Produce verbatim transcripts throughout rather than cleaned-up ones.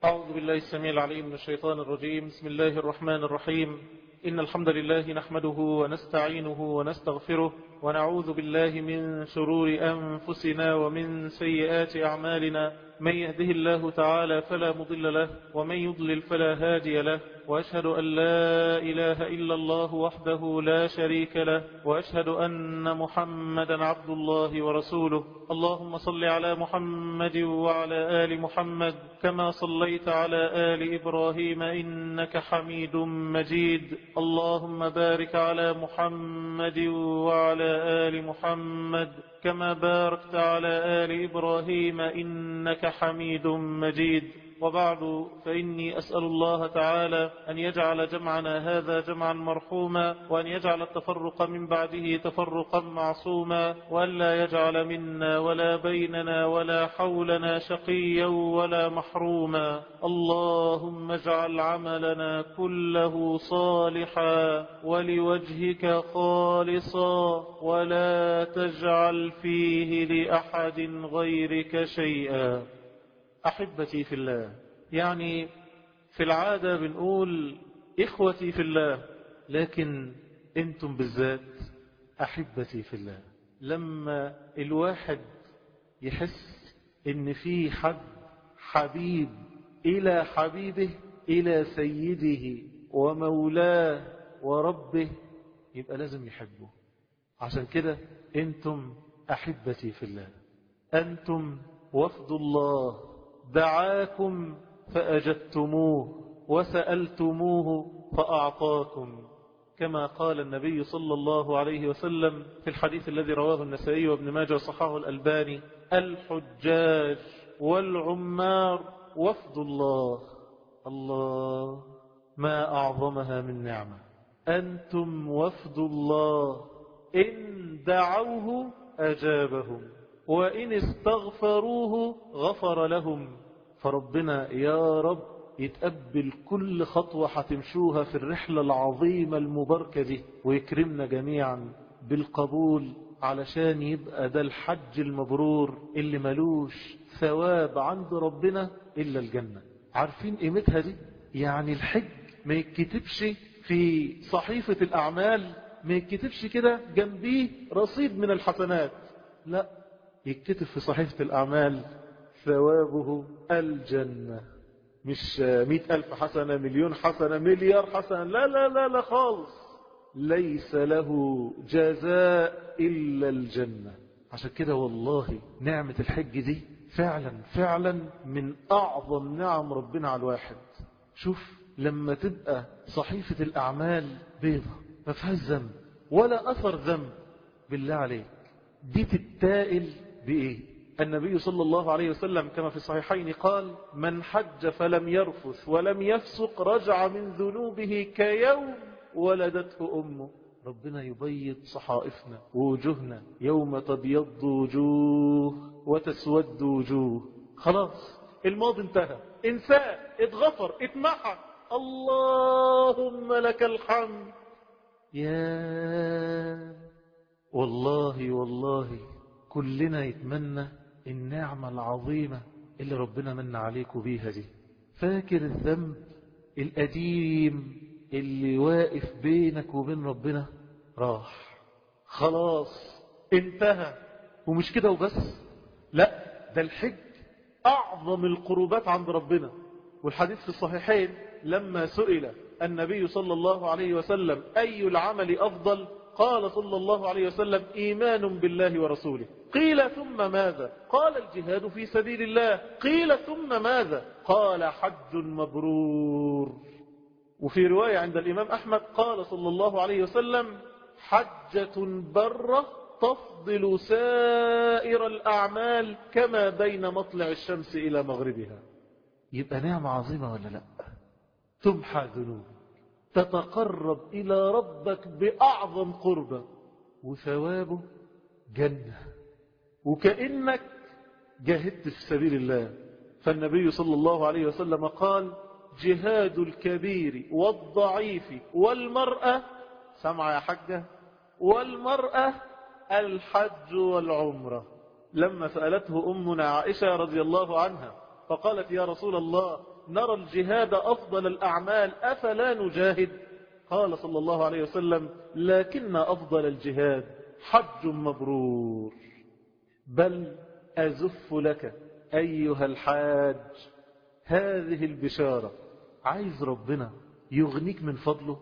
أعوذ بالله السميع العليم من الشيطان الرجيم. بسم الله الرحمن الرحيم. إن الحمد لله نحمده ونستعينه ونستغفره ونعوذ بالله من شرور أنفسنا ومن سيئات أعمالنا. من يهده الله تعالى فلا مضل له ومن يضلل فلا هادي له، وأشهد أن لا إله إلا الله وحده لا شريك له، وأشهد أن محمدا عبد الله ورسوله. اللهم صل على محمد وعلى آل محمد كما صليت على آل إبراهيم إنك حميد مجيد. اللهم بارك على محمد وعلى آل محمد كما باركت على آل إبراهيم إنك حميد مجيد. وبعد، فإني أسأل الله تعالى أن يجعل جمعنا هذا جمعا مرحوما، وأن يجعل التفرق من بعده تفرقا معصوما، وأن لا يجعل منا ولا بيننا ولا حولنا شقيا ولا محروما. اللهم اجعل عملنا كله صالحا ولوجهك خالصا، ولا تجعل فيه لأحد غيرك شيئا. أحبتي في الله، يعني في العادة بنقول إخوتي في الله، لكن أنتم بالذات أحبتي في الله. لما الواحد يحس إن في حد حبيب إلى حبيبه، إلى سيده ومولاه وربه، يبقى لازم يحبه. عشان كده أنتم أحبتي في الله، أنتم وفد الله دعاكم فأجبتموه وسألتموه فأعطاكم، كما قال النبي صلى الله عليه وسلم في الحديث الذي رواه النسائي وابن ماجه وصححه الألباني: الحجاج والعمار وفد الله. الله، ما أعظمها من نعمة. أنتم وفد الله، إن دعوه أجابهم وإن استغفروه غفر لهم. فربنا يا رب يتقبل كل خطوة هتمشوها في الرحلة العظيمة المباركة دي، ويكرمنا جميعا بالقبول، علشان يبقى ده الحج المبرور اللي ملوش ثواب عند ربنا إلا الجنة. عارفين قيمتها دي؟ يعني الحج ما يتكتبش في صحيفة الأعمال، ما يتكتبش كده جنبيه رصيد من الحسنات، لا، يكتب في صحيفة الأعمال ثوابه الجنة. مش مئة ألف حسنة، مليون حسنة، مليار حسنة، لا لا لا لا خالص. ليس له جزاء إلا الجنة. عشان كده والله نعمة الحج دي فعلا فعلا من أعظم نعم ربنا على الواحد. شوف لما تبقى صحيفة الأعمال بيضة ما فيهاش ذنب ولا أثر ذنب، بالله عليك دي تتائل بإيه؟ النبي صلى الله عليه وسلم كما في الصحيحين قال: من حج فلم يرفث ولم يفسق رجع من ذنوبه كيوم ولدته أمه. ربنا يبيض صحائفنا ووجوهنا يوم تبيض وجوه وتسود وجوه. خلاص الماضي انتهى، انساه، اتغفر، اتمحى. اللهم لك الحمد. يا والله والله كلنا يتمنى النعمة العظيمة اللي ربنا من عليكم بيها دي. فاكر الذنب القديم اللي واقف بينك وبين ربنا؟ راح خلاص انتهى. ومش كده وبس، لا، ده الحج أعظم القربات عند ربنا. والحديث في الصحيحين لما سئل النبي صلى الله عليه وسلم أي العمل أفضل، قال صلى الله عليه وسلم: إيمان بالله ورسوله. قيل ثم ماذا؟ قال: الجهاد في سبيل الله. قيل ثم ماذا؟ قال: حج مبرور. وفي رواية عند الإمام أحمد قال صلى الله عليه وسلم: حجة برة تفضل سائر الأعمال كما بين مطلع الشمس إلى مغربها. يبقى نعمة عظيمة ولا لا؟ تمحى ذنوب، تتقرب إلى ربك بأعظم قربة، وثوابه جنة، وكأنك جاهدت في سبيل الله. فالنبي صلى الله عليه وسلم قال: جهاد الكبير والضعيف والمرأة، سمع يا حجة، والمرأة الحج والعمرة. لما سألته أمنا عائشة رضي الله عنها فقالت: يا رسول الله، نرى الجهاد أفضل الأعمال أفلا نجاهد؟ قال صلى الله عليه وسلم لكن أفضل الجهاد حج مبرور. بل أزف لك أيها الحاج هذه البشارة. عايز ربنا يغنيك من فضله،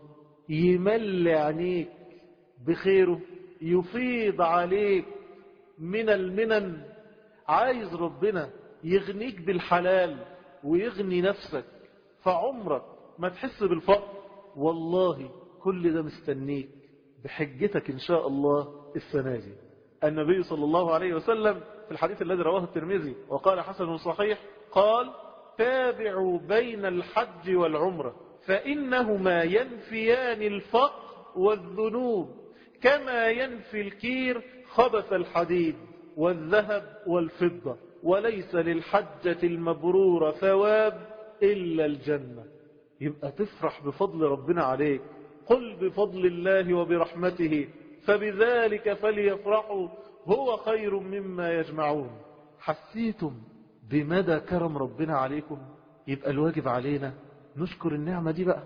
يملي عينيك بخيره، يفيض عليك من المنن. عايز ربنا يغنيك بالحلال ويغني نفسك فعمرك ما تحس بالفقر. والله كل ده مستنيك بحجتك إن شاء الله السنة دي. النبي صلى الله عليه وسلم في الحديث الذي رواه الترمذي وقال حسن صحيح قال تابعوا بين الحج والعمرة فإنهما ينفيان الفقر والذنوب كما ينفي الكير خبث الحديد والذهب والفضة، وليس للحجة المبرورة ثواب إلا الجنة. يبقى تفرح بفضل ربنا عليك. قل بفضل الله وبرحمته فبذلك فليفرحوا هو خير مما يجمعون. حسيتم بمدى كرم ربنا عليكم؟ يبقى الواجب علينا نشكر النعمة دي بقى،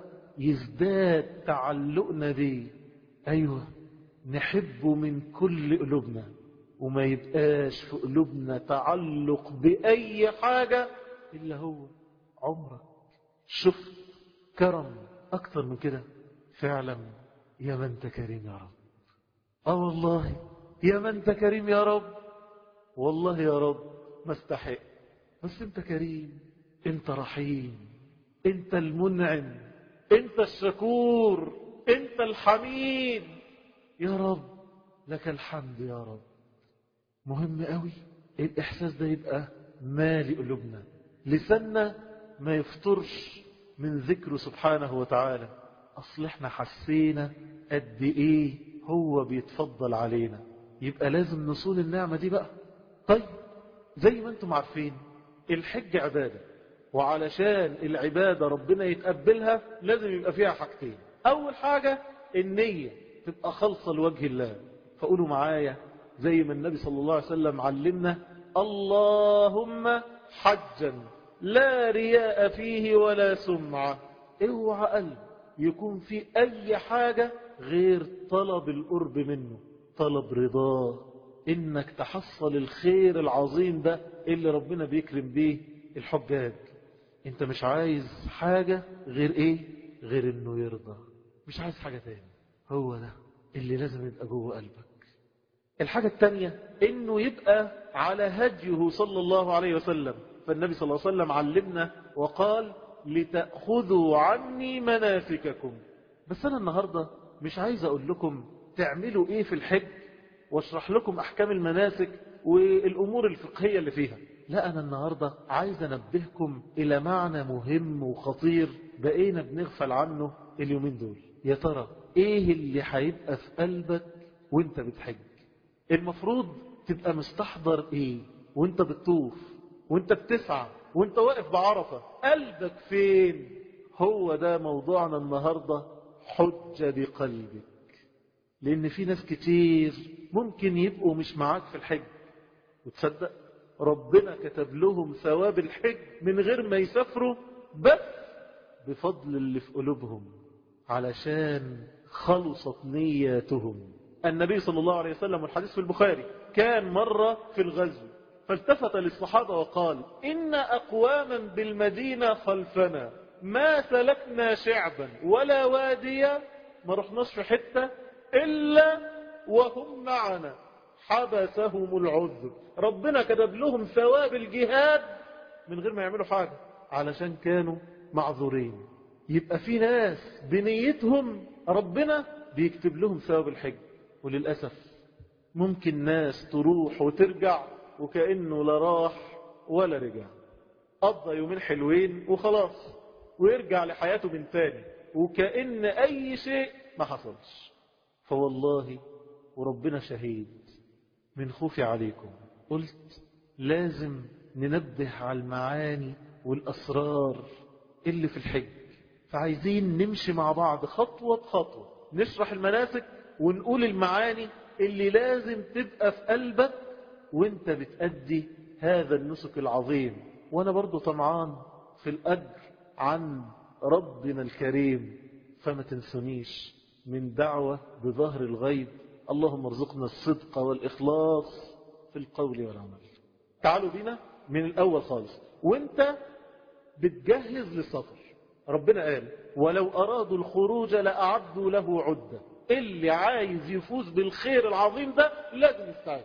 يزداد تعلقنا بيه. أيوة نحبه من كل قلوبنا وما يبقاش في قلوبنا تعلق بأي حاجة إلا هو. عمرك شفت كرم أكثر من كده؟ فعلا يا من أنت كريم يا رب. آه والله يا من أنت كريم يا رب. والله يا رب ما استحق، بس أنت كريم، أنت رحيم، أنت المنعم، أنت الشكور، أنت الحميد يا رب. لك الحمد يا رب. مهم قوي الإحساس ده يبقى مالي قلوبنا، لساننا ما يفطرش من ذكره سبحانه وتعالى. أصل احنا حسينا قد إيه هو بيتفضل علينا، يبقى لازم نصون النعمة دي بقى. طيب زي ما انتم عارفين الحج عبادة، وعلشان العبادة ربنا يتقبلها لازم يبقى فيها حاجتين. أول حاجة النية تبقى خالصة لوجه الله. فقولوا معايا زي ما النبي صلى الله عليه وسلم علمنا اللهم حجا لا رياء فيه ولا سمعة. اوعى قلب يكون في أي حاجة غير طلب القرب منه، طلب رضاه، إنك تحصل الخير العظيم ده اللي ربنا بيكرم بيه الحجاج. انت مش عايز حاجة غير ايه؟ غير انه يرضى، مش عايز حاجة تاني. هو ده اللي لازم يبقى جوه قلبك. الحاجة التانية انه يبقى على هديه صلى الله عليه وسلم. فالنبي صلى الله عليه وسلم علمنا وقال لتأخذوا عني مناسككم. بس انا النهاردة مش عايز اقول لكم تعملوا ايه في الحج واشرح لكم احكام المناسك والامور الفقهية اللي فيها. لا، انا النهاردة عايز انبهكم الى معنى مهم وخطير بقينا بنغفل عنه اليومين دول. يا ترى ايه اللي هيبقى في قلبك وانت بتحج؟ المفروض تبقى مستحضر ايه وانت بتطوف وانت بتسعى وانت واقف بعرفة؟ قلبك فين؟ هو ده موضوعنا النهاردة، حج بقلبك. لان في ناس كتير ممكن يبقوا مش معاك في الحج، وتصدق ربنا كتب لهم ثواب الحج من غير ما يسافروا، بس بفضل اللي في قلوبهم علشان خلصت نياتهم. النبي صلى الله عليه وسلم والحديث في البخاري كان مرة في الغزو فالتفت للصحابة وقال إن أقواما بالمدينة خلفنا ما سلكنا شعبا ولا واديا، ما رحناش في حتة إلا وهم معنا حبسهم العذر. ربنا كتب لهم ثواب الجهاد من غير ما يعملوا حاجة علشان كانوا معذورين. يبقى في ناس بنيتهم ربنا بيكتب لهم ثواب الحج، وللأسف ممكن ناس تروح وترجع وكأنه لا راح ولا رجع، قضى يومين حلوين وخلاص ويرجع لحياته من تاني وكأن أي شيء ما حصلش. فوالله وربنا شهيد من خوفي عليكم قلت لازم ننبه على المعاني والأسرار اللي في الحج. فعايزين نمشي مع بعض خطوة بخطوة، نشرح المناسك ونقول المعاني اللي لازم تبقى في قلبك وانت بتأدي هذا النسك العظيم. وانا برضو طمعان في الأجر عن ربنا الكريم. فما تنسونيش من دعوة بظهر الغيب، اللهم ارزقنا الصدق والإخلاص في القول والعمل. تعالوا بينا من الأول خالص وانت بتجهز للسفر. ربنا قال ولو أرادوا الخروج لأعدوا له عدة. اللي عايز يفوز بالخير العظيم ده لازم يستعد.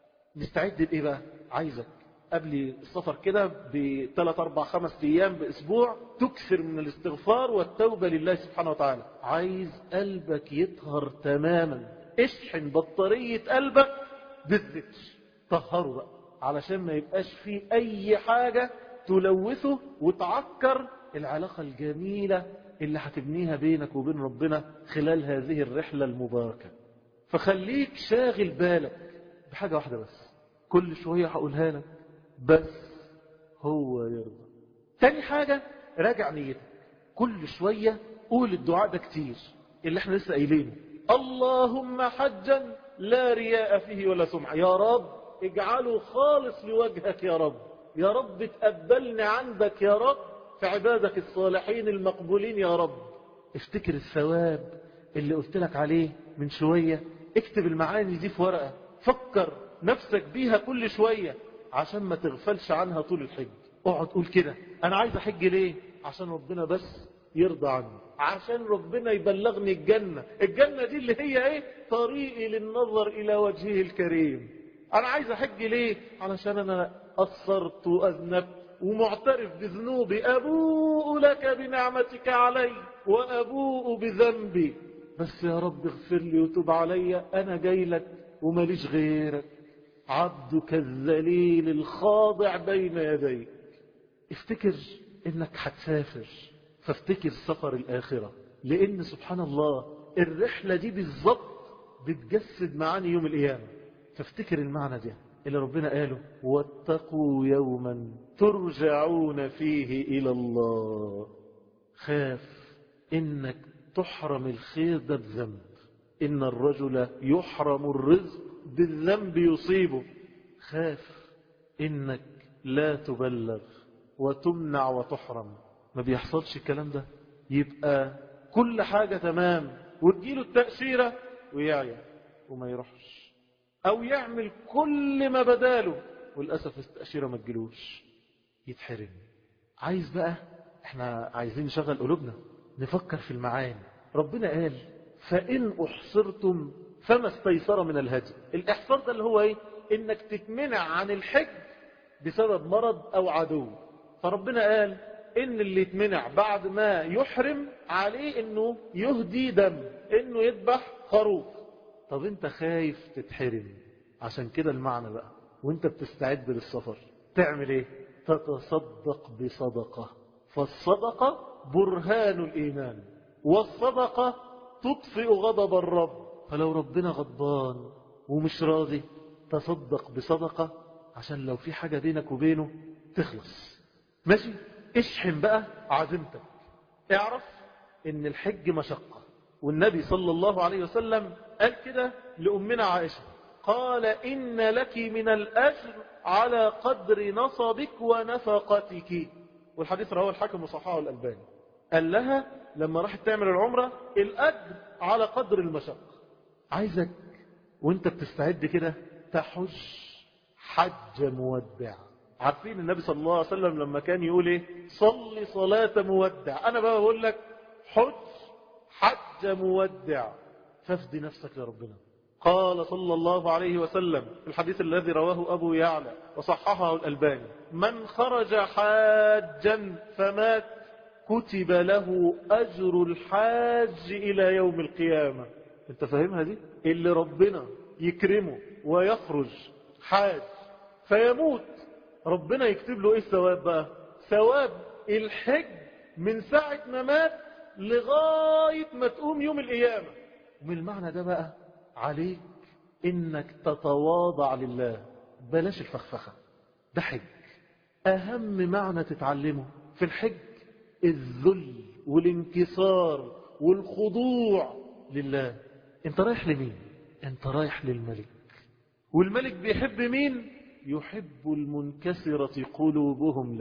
نستعد لإيه بقى؟ عايزك قبل السفر كده بثلاث أربع خمس أيام بأسبوع تكثر من الاستغفار والتوبة لله سبحانه وتعالى. عايز قلبك يطهر تماما. اشحن بطارية قلبك بالذكر، طهره بقى علشان ما يبقاش فيه أي حاجة تلوثه وتعكر العلاقة الجميلة اللي هتبنيها بينك وبين ربنا خلال هذه الرحلة المباركة. فخليك شاغل بالك بحاجة واحدة بس، كل شوية هقولها لك، بس هو يرضى. تاني حاجة راجع نيتك، كل شوية قول الدعاء ده كتير اللي احنا لسه قايلينه، اللهم حجا لا رياء فيه ولا سمعة. يا رب اجعله خالص لوجهك يا رب، يا رب تقبلني عندك يا رب في عبادك الصالحين المقبولين يا رب. افتكر الثواب اللي قلت لك عليه من شوية، اكتب المعاني دي في ورقة، فكر نفسك بيها كل شوية عشان ما تغفلش عنها طول الحج. اقعد قول كده، انا عايز احج ليه؟ عشان ربنا بس يرضى عني، عشان ربنا يبلغني الجنة. الجنة دي اللي هي ايه؟ طريقي للنظر الى وجهه الكريم. انا عايز احج ليه؟ علشان انا قصرت واذنبت ومعترف بذنوبي، ابوء لك بنعمتك علي وابوء بذنبي، بس يا رب اغفر لي وتوب علي، انا جاي لك وماليش غيرك، عبدك الذليل الخاضع بين يديك. افتكر انك هتسافر، فافتكر سفر الآخرة، لان سبحان الله الرحلة دي بالظبط بتجسد معاني يوم القيامة. فافتكر المعنى ده اللي ربنا قاله، واتقوا يوما ترجعون فيه إلى الله. خاف انك تحرم الخير ده بذنب، إن الرجل يحرم الرزق بالذنب يصيبه. خاف إنك لا تبلغ وتمنع وتحرم. ما بيحصلش الكلام ده، يبقى كل حاجة تمام وتجيله التأشيرة ويعيا وما يروحش، أو يعمل كل ما بداله والأسف التأشيرة ما تجيلوش، يتحرم. عايز بقى، احنا عايزين نشغل قلوبنا نفكر في المعاني. ربنا قال فإن أحصرتم فما استيسر من الهدي. الإحصار ده اللي هو إيه؟ إنك تتمنع عن الحج بسبب مرض أو عدو. فربنا قال إن اللي يتمنع بعد ما يحرم عليه إنه يهدي دم، إنه يذبح خروف. طب أنت خايف تتحرم، عشان كده المعنى بقى وأنت بتستعد للسفر تعمل إيه؟ تتصدق بصدقة، فالصدقة برهان الإيمان، والصدقة تطفئ غضب الرب. فلو ربنا غضبان ومش راضي تصدق بصدقة عشان لو في حاجة بينك وبينه تخلص. ماشي؟ اشحن بقى عزيمتك. اعرف ان الحج مشقة، والنبي صلى الله عليه وسلم قال كده لأمنا عائشة، قال إن لك من الأجر على قدر نصبك ونفقتك. والحديث رواه الحاكم وصححه الألباني. قال لها لما راحت تعمل العمرة الأجر على قدر المشقة. عايزك وانت بتستعد كده تحج حج مودع. عارفين النبي صلى الله عليه وسلم لما كان يقول ايه؟ صلي صلاة مودع. انا بقى بقول لك حج حج مودع، فافدي نفسك لربنا. قال صلى الله عليه وسلم في الحديث الذي رواه أبو يعلى وصححه الألباني، من خرج حاجا فمات كتب له أجر الحاج إلى يوم القيامة. انت فاهمها دي؟ اللي ربنا يكرمه ويخرج حاج فيموت، ربنا يكتب له ايه الثواب بقى؟ ثواب الحج من ساعة ما مات لغاية ما تقوم يوم القيامة. ومن المعنى ده بقى عليك انك تتواضع لله، بلاش الفخفخة. ده حج. اهم معنى تتعلمه في الحج الذل والانكسار والخضوع لله. انت رايح لمين؟ انت رايح للملك، والملك بيحب مين؟ يحب المنكسرة قلوبهم له.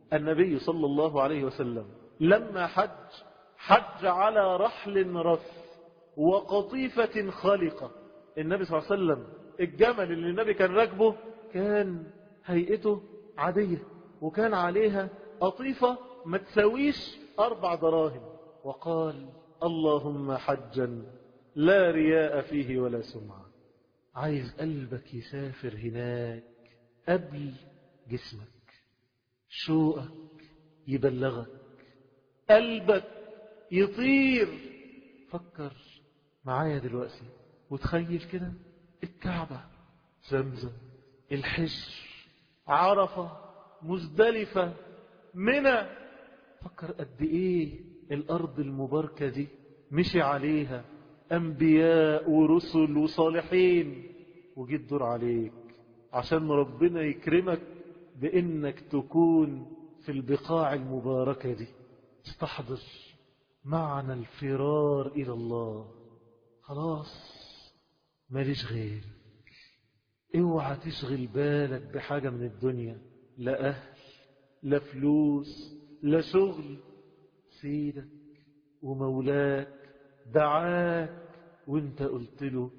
النبي صلى الله عليه وسلم لما حج حج على رحل رث وقطيفة خلقة. النبي صلى الله عليه وسلم الجمل اللي النبي كان راكبه كان هيئته عادية، وكان عليها قطيفة ما تساويش أربع دراهم، وقال اللهم حجا لا رياء فيه ولا سمعة. عايز قلبك يسافر هناك قبل جسمك، شوقك يبلغك، قلبك يطير. فكر معايا دلوقتي وتخيل كده الكعبة، زمزم، الحجر، عرفة، مزدلفة، منى. فكر قد ايه الارض المباركة دي مشي عليها انبياء ورسل وصالحين، وجيت دور عليك عشان ربنا يكرمك بانك تكون في البقاع المباركة دي. استحضر معنى الفرار الى الله. خلاص ماليش غير، اوعى تشغل بالك بحاجة من الدنيا، لا اهل لا فلوس لا شغل. سيدك ومولاك دعاك وانت قلت له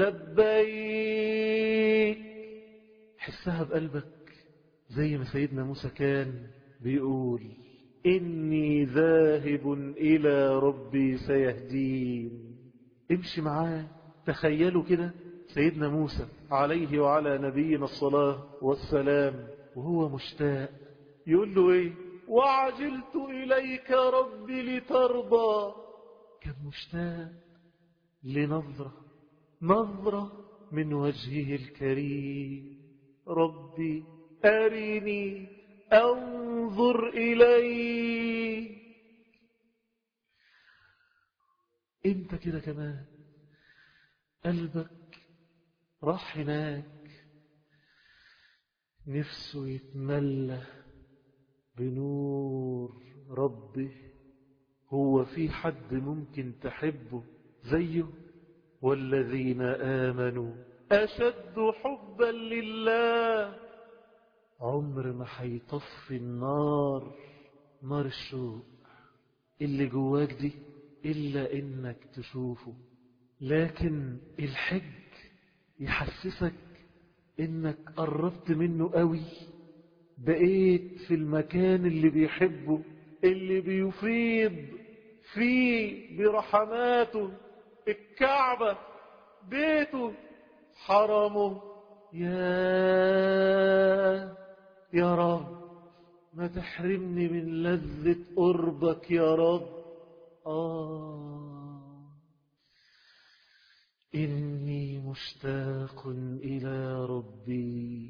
لبيك. حسها بقلبك زي ما سيدنا موسى كان بيقول إني ذاهب إلى ربي سيهدين. امشي معاه. تخيلوا كده سيدنا موسى عليه وعلى نبينا الصلاة والسلام وهو مشتاق يقول له ايه؟ وعجلت إليك ربي لترضى. كان مشتاق لنظرة، نظرة من وجهه الكريم. ربي أرني أنظر إليك. انت كده كمان قلبك راح هناك، نفسه يتملى بنور ربه. هو في حد ممكن تحبه زيه؟ والذين آمنوا أشد حبا لله. عمر ما هيطفي النار، نار الشوق اللي جواك دي، إلا إنك تشوفه. لكن الحج يحسسك إنك قربت منه قوي، بقيت في المكان اللي بيحبه، اللي بيفيض فيه برحماته. الكعبة بيته حرمه. يا يا رب ما تحرمني من لذة قربك يا رب. آه إني مشتاق إلى ربي.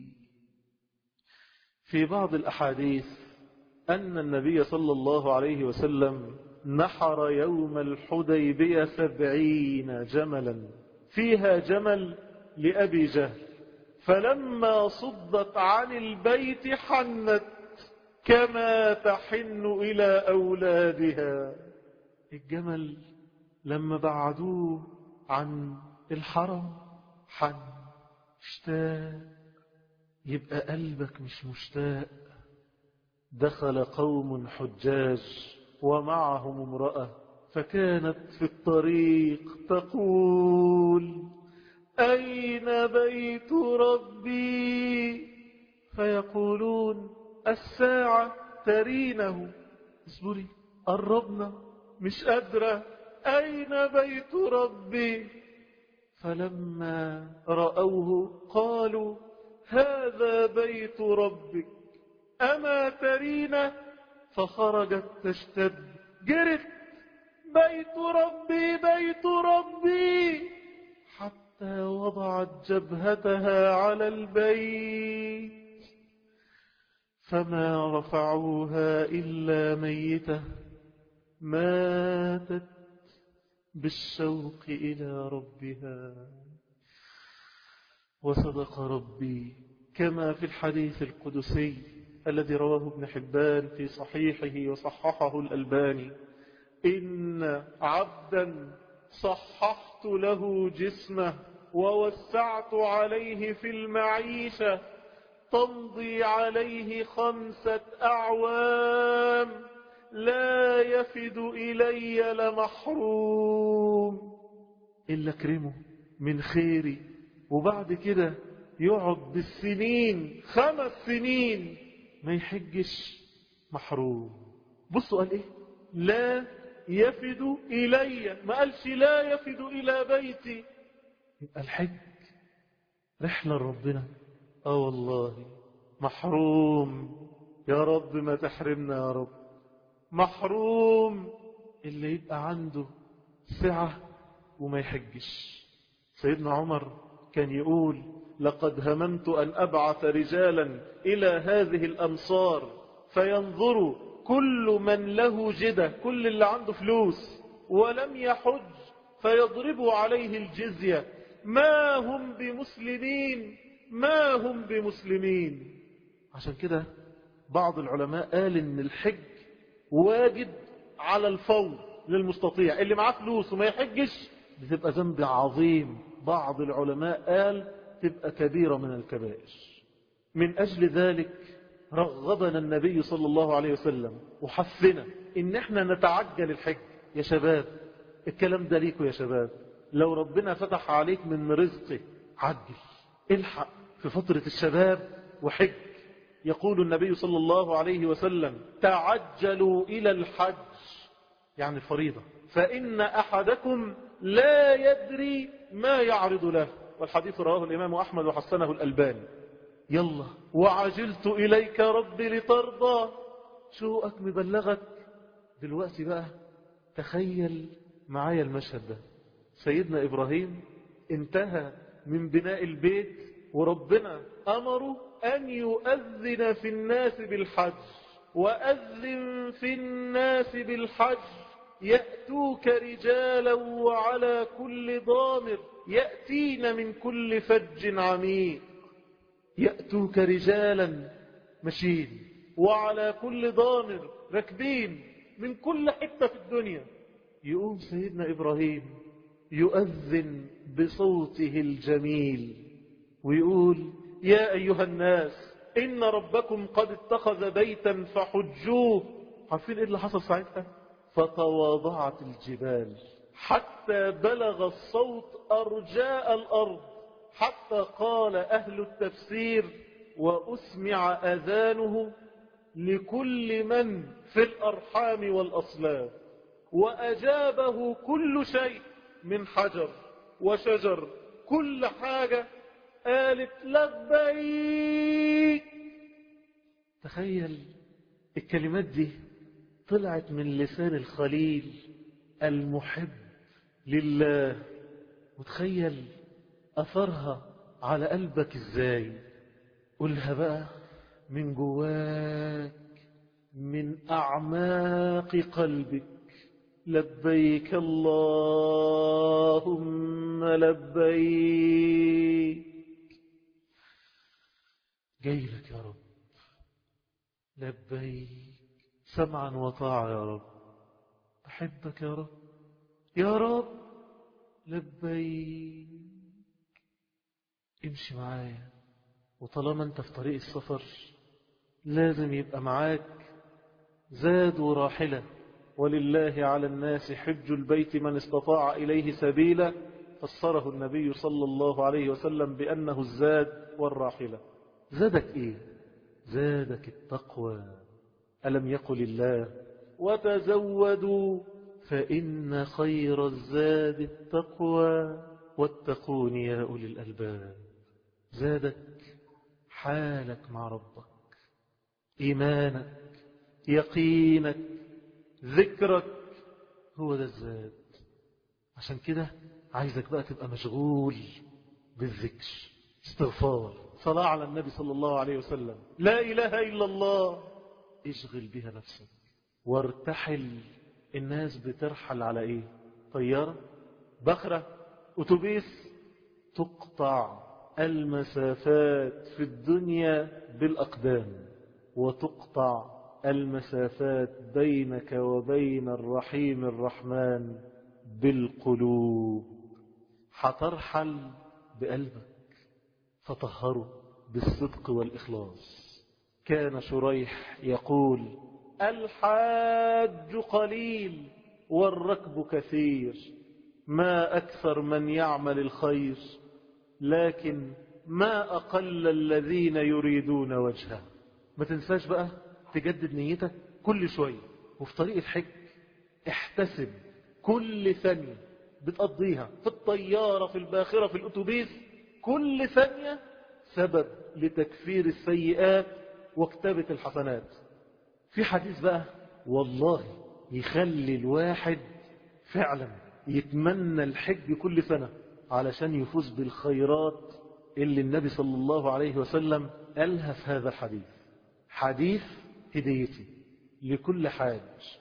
في بعض الأحاديث أن النبي صلى الله عليه وسلم نحر يوم الحديبية سبعين جملا، فيها جمل لأبي جهل، فلما صدت عن البيت حنت كما تحن إلى أولادها. الجمل لما بعدوه عن الحرم حن، اشتاق. يبقى قلبك مش مشتاق. دخل قوم حجاج ومعهم امرأة، فكانت في الطريق تقول أين بيت ربي؟ فيقولون الساعة ترينه. اصبري قربنا مش قادرة. أين بيت ربي؟ فلما رأوه قالوا هذا بيت ربك أما ترينا؟ فخرجت تشتد، جرت بيت ربي بيت ربي، حتى وضعت جبهتها على البيت فما رفعوها إلا ميتة ماتت بالشوق إلى ربها. وصدق ربي كما في الحديث القدسي الذي رواه ابن حبان في صحيحه وصححه الألباني: إن عبدا صححت له جسمه ووسعت عليه في المعيشة تمضي عليه خمسة أعوام لا يفد إلي لمحروم. إلا أكرمه من خيري، وبعد كده يقعد بالسنين خمس سنين ما يحجش، محروم. بصوا قال إيه؟ لا يفد إلي، ما قالش لا يفد إلى بيتي. يبقى الحج رحلة لربنا. آه والله محروم، يا رب ما تحرمنا يا رب. محروم اللي يبقى عنده سعة وما يحجش. سيدنا عمر كان يقول لقد هممت أن أبعث رجالا إلى هذه الأمصار فينظروا كل من له جدة، كل اللي عنده فلوس ولم يحج، فيضربوا عليه الجزية، ما هم بمسلمين ما هم بمسلمين. عشان كده بعض العلماء قال إن الحج واجب على الفور للمستطيع. اللي معاه فلوس وما يحجش بتبقى ذنب عظيم. بعض العلماء قال تبقى كبيرة من الكبائر. من أجل ذلك رغبنا النبي صلى الله عليه وسلم وحثنا إن احنا نتعجل الحج. يا شباب الكلام ده ليكوا يا شباب، لو ربنا فتح عليك من رزقه عجل، الحق في فترة الشباب وحج. يقول النبي صلى الله عليه وسلم تعجلوا إلى الحج، يعني الفريضة، فإن أحدكم لا يدري ما يعرض له. والحديث رواه الإمام أحمد وحسنه الألباني. يلا وعجلت إليك ربي لترضى، شوقك مبلغك. دلوقتي بقى تخيل معايا المشهد ده. سيدنا إبراهيم انتهى من بناء البيت وربنا أمره أن يؤذن في الناس بالحج، وأذن في الناس بالحج يأتوك رجالا وعلى كل ضامر يأتين من كل فج عميق. يأتوك رجالا مشين وعلى كل ضامر راكبين من كل حتة في الدنيا. يقوم سيدنا إبراهيم يؤذن بصوته الجميل ويقول يا أيها الناس إن ربكم قد اتخذ بيتا فحجوه. عارفين إيه اللي حصل ساعتها؟ فتواضعت الجبال حتى بلغ الصوت أرجاء الأرض، حتى قال أهل التفسير وأسمع أذانه لكل من في الأرحام والأصلاب، وأجابه كل شيء من حجر وشجر، كل حاجة قالت لبيك. تخيل الكلمات دي طلعت من لسان الخليل المحب لله، وتخيل أثرها على قلبك إزاي. قولها بقى من جواك من أعماق قلبك لبيك اللهم لبيك. جاي لك يا رب لبيك سمعا وطاعة يا رب. أحبك يا رب يا رب لبيك. امشي معايا، وطالما انت في طريق السفر لازم يبقى معاك زاد وراحلة. ولله على الناس حج البيت من استطاع إليه سبيلا، فسره النبي صلى الله عليه وسلم بأنه الزاد والراحلة. زادك إيه؟ زادك التقوى. ألم يقل الله وتزودوا فإن خير الزاد التقوى واتقون يا أولي الألباب. زادك حالك مع ربك، إيمانك، يقينك، ذكرك، هو ده الزاد. عشان كده عايزك بقى تبقى مشغول بالذكر، استغفار، صلاة على النبي صلى الله عليه وسلم، لا إله إلا الله. اشغل بها نفسك وارتحل. الناس بترحل على ايه؟ طيارة، بخرة، أتوبيس. تقطع المسافات في الدنيا بالأقدام، وتقطع المسافات بينك وبين الرحيم الرحمن بالقلوب. هترحل بقلبك فطهره بالصدق والإخلاص. كان شريح يقول: الحاج قليل والركب كثير، ما أكثر من يعمل الخير، لكن ما أقل الذين يريدون وجهه. ما تنساش بقى تجدد نيتك كل شوية، وفي طريق الحج احتسب كل ثانية بتقضيها في الطيارة، في الباخرة، في الأتوبيس، كل ثانية سبب لتكفير السيئات وكتابة الحسنات. في حديث بقى والله يخلي الواحد فعلا يتمنى الحج كل سنة علشان يفوز بالخيرات اللي النبي صلى الله عليه وسلم قالها في هذا الحديث. حديث هديتي لكل حاج،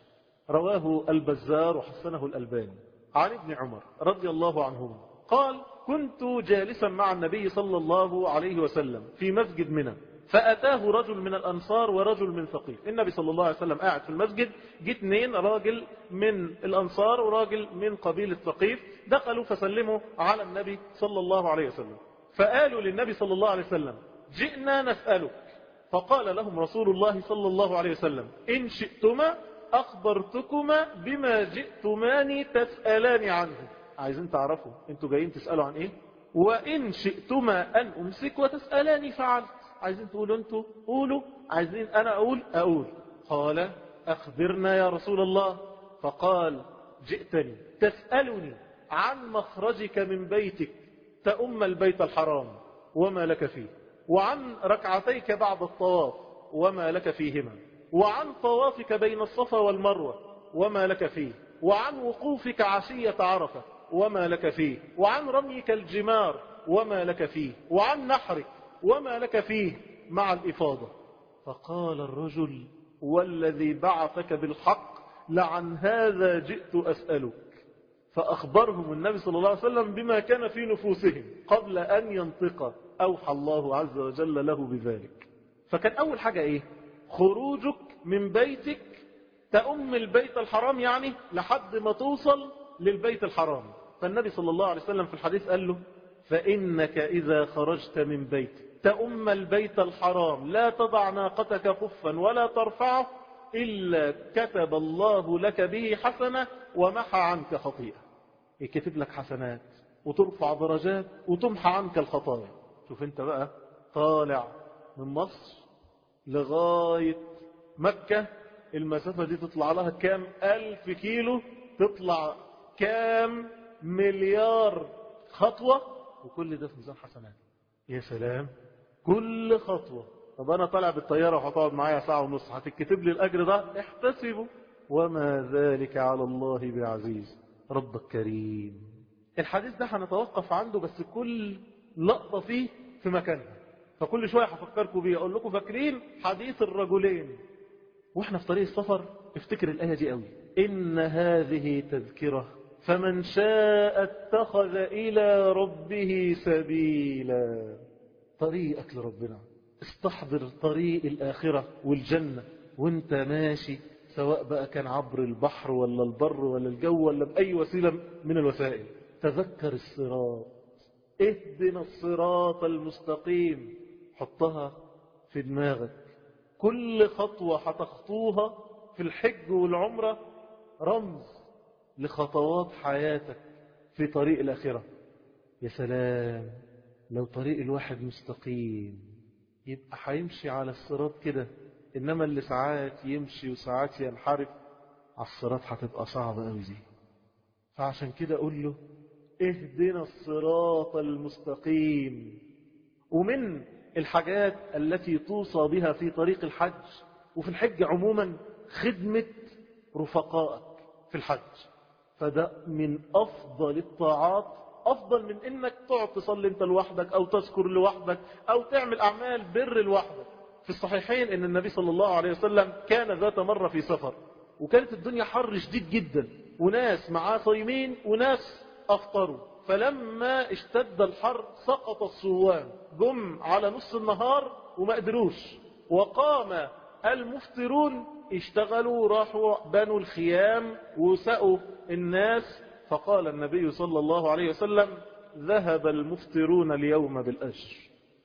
رواه البزار وحسنه الألباني، عن ابن عمر رضي الله عنهما قال: كنت جالسا مع النبي صلى الله عليه وسلم في مسجد منى، فأتاه رجل من الأنصار ورجل من ثقيف. النبي صلى الله عليه وسلم قاعد في المسجد، جيت اثنين، راجل من الأنصار وراجل من قبيلة ثقيف، دخلوا فسلموا على النبي صلى الله عليه وسلم، فقالوا للنبي صلى الله عليه وسلم: جئنا نسألك. فقال لهم رسول الله صلى الله عليه وسلم: إن شئتما أخبرتكما بما جئتماني تسألان عنه. عايزين تعرفوا انتوا جايين تسألوا عن ايه؟ وإن شئتما أن أمسك وتسألاني فعلت. عايزين تقولوا انتوا قولوا، عايزين أنا أقول أقول. قال: أخبرنا يا رسول الله. فقال: جئتني تسألني عن مخرجك من بيتك تأم البيت الحرام وما لك فيه، وعن ركعتيك بعد الطواف وما لك فيهما، وعن طوافك بين الصفا والمروة وما لك فيه، وعن وقوفك عشية عرفة وما لك فيه، وعن رميك الجمار وما لك فيه، وعن نحرك وما لك فيه مع الإفاضة. فقال الرجل: والذي بعثك بالحق لعن هذا جئت أسألك. فأخبرهم النبي صلى الله عليه وسلم بما كان في نفوسهم قبل أن ينطق، أوحى الله عز وجل له بذلك. فكان أول حاجة إيه؟ خروجك من بيتك تأم البيت الحرام، يعني لحد ما توصل للبيت الحرام. فالنبي صلى الله عليه وسلم في الحديث قال له: فإنك إذا خرجت من بيتك تأم البيت الحرام لا تضع ناقتك خفا ولا ترفعه إلا كتب الله لك به حسنة ومحى عنك خطيئة. يكتب لك حسنات وترفع درجات وتمحى عنك الخطايا. شوف انت بقى طالع من مصر لغاية مكة، المسافة دي تطلع لها كام ألف كيلو، تطلع كام مليار خطوة، وكل ده في ميزان حسنات. يا سلام، كل خطوة. طب أنا طالع بالطيارة وهتقعد معايا ساعة ونص، هتكتب لي الأجر ده؟ احتسبه، وما ذلك على الله بعزيز. ربك كريم. الحديث ده هنتوقف عنده، بس كل لقطة فيه في مكانها، فكل شوية هفكركم بيه. أقول لكم: فاكرين حديث الرجلين وإحنا في طريق السفر؟ افتكر الآية دي قوي: إن هذه تذكرة فمن شاء اتخذ إلى ربه سبيلا. طريقك لربنا، استحضر طريق الآخرة والجنة وانت ماشي، سواء بقى كان عبر البحر ولا البر ولا الجو ولا بأي وسيلة من الوسائل. تذكر الصراط، اهدنا الصراط المستقيم، حطها في دماغك. كل خطوة هتخطوها في الحج والعمرة رمز لخطوات حياتك في طريق الآخرة. يا سلام لو طريق الواحد مستقيم، يبقى هيمشي على الصراط كده. إنما اللي ساعات يمشي وساعات ينحرف على الصراط هتبقى صعبة قوي دي. فعشان كده أقول له: اهدنا الصراط المستقيم. ومن الحاجات التي توصى بها في طريق الحج وفي الحج عموما خدمة رفقائك في الحج. فده من أفضل الطاعات، أفضل من إنك تقعد تصلي أنت لوحدك أو تذكر لوحدك أو تعمل أعمال بر لوحدك. في الصحيحين إن النبي صلى الله عليه وسلم كان ذات مرة في سفر، وكانت الدنيا حر شديد جدا، وناس معاه صايمين وناس أفطروا. فلما اشتد الحر سقط الصوام، جم على نص النهار وما قدروش، وقام المفطرون اشتغلوا، راحوا بنوا الخيام وسقوا الناس. فقال النبي صلى الله عليه وسلم: ذهب المفطرون اليوم بالأجر.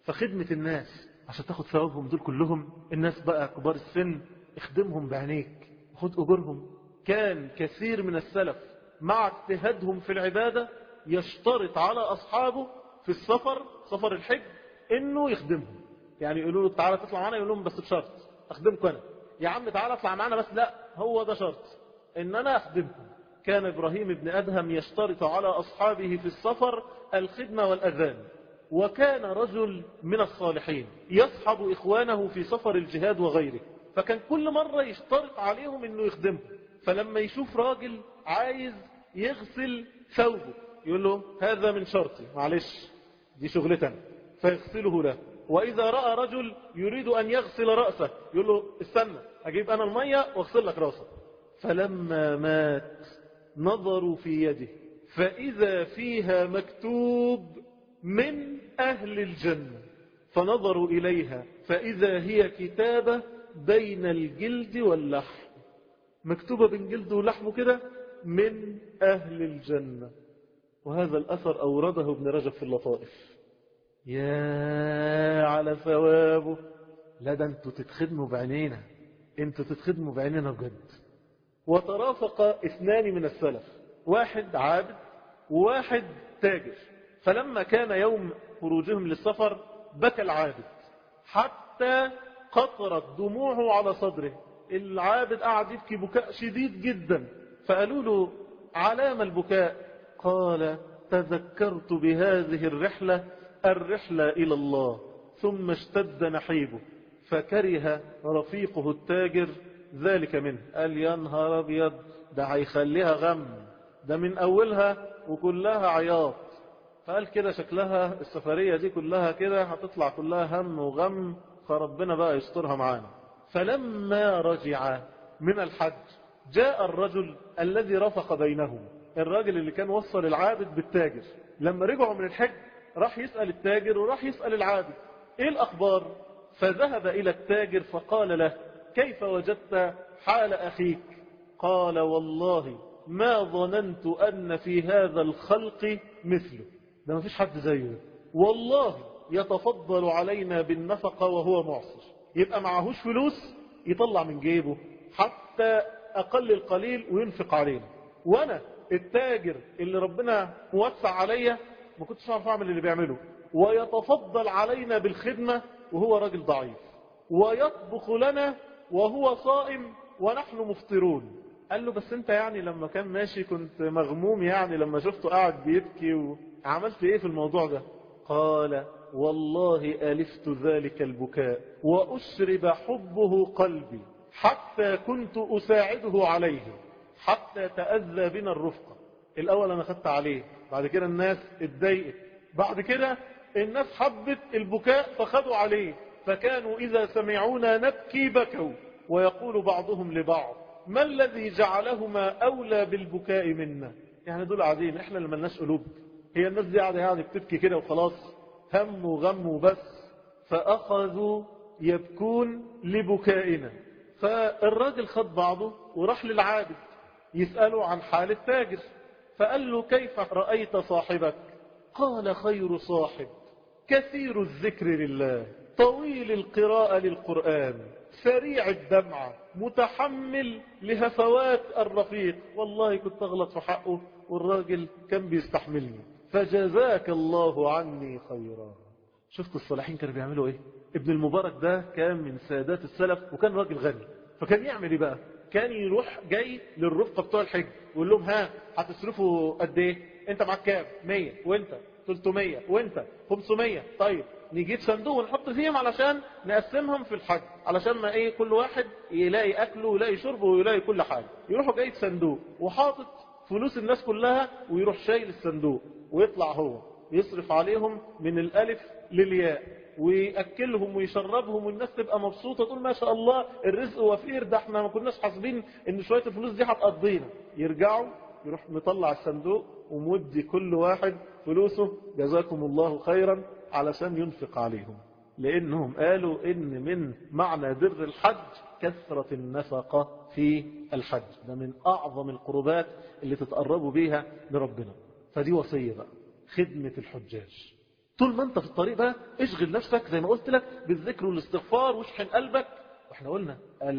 فخدمة الناس عشان تاخد ثوابهم دول كلهم، الناس بقى كبار السن اخدمهم بعينيك خد أجورهم. كان كثير من السلف مع اجتهادهم في العبادة يشترط على أصحابه في السفر، سفر الحج، إنه يخدمهم. يعني يقولوا له تعالى تطلع معنا، يقول لهم بس بشرط أخدمكم أنا. يا عم تعالى اطلع معنا بس، لا هو ده شرط إن أنا أخدمكم. كان إبراهيم بن أدهم يشترط على أصحابه في السفر الخدمة والأذان. وكان رجل من الصالحين يصحب إخوانه في سفر الجهاد وغيره، فكان كل مرة يشترط عليهم إنه يخدمهم. فلما يشوف راجل عايز يغسل ثوبه يقول له هذا من شرطي، معلش دي شغلتنا، فيغسله له. وإذا رأى رجل يريد أن يغسل رأسه يقول له استنى أجيب أنا المية واغسل لك رأسك. فلما مات نظروا في يده فإذا فيها مكتوب من أهل الجنة، فنظروا إليها فإذا هي كتابة بين الجلد واللحم، مكتوبة بين جلد ولحمه كده من أهل الجنة. وهذا الأثر أورده ابن رجب في اللطائف. يا على ثوابه. لا ده انتوا تتخدموا بعينينا، انتوا تتخدموا بعينينا بجد. وترافق اثنان من السلف، واحد عابد وواحد تاجر. فلما كان يوم خروجهم للسفر بكى العابد حتى قطرت دموعه على صدره. العابد قعد يبكي بكاء شديد جدا. فقالوا له علام البكاء؟ قال تذكرت بهذه الرحلة الرحلة إلى الله، ثم اشتد نحيبه فكره رفيقه التاجر ذلك منه. قال يا نهار أبيض، ده هيخليها غم، ده من أولها وكلها عياط. فقال كده شكلها السفرية دي كلها كده هتطلع كلها هم وغم، فربنا بقى يسترها معانا. فلما رجع من الحج جاء الرجل الذي رفق بينهم، الراجل اللي كان وصل العابد بالتاجر. لما رجعوا من الحج راح يسأل التاجر وراح يسأل العابد ايه الأخبار. فذهب إلى التاجر فقال له كيف وجدت حال أخيك؟ قال والله ما ظننت أن في هذا الخلق مثله، ده ما فيش حد زيه، والله يتفضل علينا بالنفقة وهو معصر، يبقى معهوش فلوس يطلع من جيبه حتى أقل القليل وينفق علينا. وأنا التاجر اللي ربنا موسع عليا ما كنتش عارف أعمل اللي بيعمله، ويتفضل علينا بالخدمة وهو راجل ضعيف، ويطبخ لنا وهو صائم ونحن مفطرون. قال له بس انت يعني لما كان ماشي كنت مغموم، يعني لما شفته قاعد بيبكي وعملت ايه في الموضوع ده؟ قال والله ألفت ذلك البكاء وأشرب حبه قلبي حتى كنت أساعده عليه حتى تأذى بنا الرفقة. الأول أنا خدت عليه، بعد كده الناس اتضايقت، بعد كده الناس حبت البكاء فخدوا عليه، فكانوا إذا سمعونا نبكي بكوا، ويقول بعضهم لبعض ما الذي جعلهما أولى بالبكاء منا؟ يعني دول قاعدين، احنا اللي ملناش قلوب؟ هي الناس دي قاعدة يعني بتبكي كده وخلاص، هم وغم وبس. فأخذوا يبكون لبكائنا. فالراجل خد بعضه وراح للعابد يسأله عن حال التاجر، فقال له كيف رأيت صاحبك؟ قال خير صاحب، كثير الذكر لله، طويل القراءة للقرآن، سريع الدمعة، متحمل لهفوات الرفيق. والله كنت أغلط في حقه والراجل كان بيستحملني، فجزاك الله عني خيرا. شفت الصالحين كانوا بيعملوا ايه؟ ابن المبارك ده كان من سادات السلف وكان راجل غني، فكان يعمل ايه بقى؟ كان يروح جاي للرفقة بتوع الحج ويقول لهم ها هتصرفوا قد ايه؟ انت معاك كام؟ مية، وانت ثلاثمية، وانت خمسمية. طيب نجيب صندوق ونحط فيهم علشان نقسمهم في الحج، علشان ما ايه كل واحد يلاقي اكله ويلاقي شربه ويلاقي كل حاجة. يروحوا جاي صندوق وحاطط فلوس الناس كلها، ويروح شايل الصندوق ويطلع هو يصرف عليهم من الالف للياء، ويأكلهم ويشربهم، والناس تبقى مبسوطة تقول ما شاء الله الرزق وفير، ده احنا ما كناش حاسبين ان شوية الفلوس دي هتقضينا. يرجعوا يروح مطلع الصندوق ومدي كل واحد فلوسه جزاكم الله خيرا علشان ينفق عليهم، لانهم قالوا ان من معنى بر الحج كثرة النفقة في الحج، ده من اعظم القربات اللي تتقربوا بيها لربنا. فدي وصية بقى، خدمة الحجاج، طول ما انت في الطريق بقى اشغل نفسك زي ما قلت لك بالذكر والاستغفار واشحن قلبك. واحنا قلنا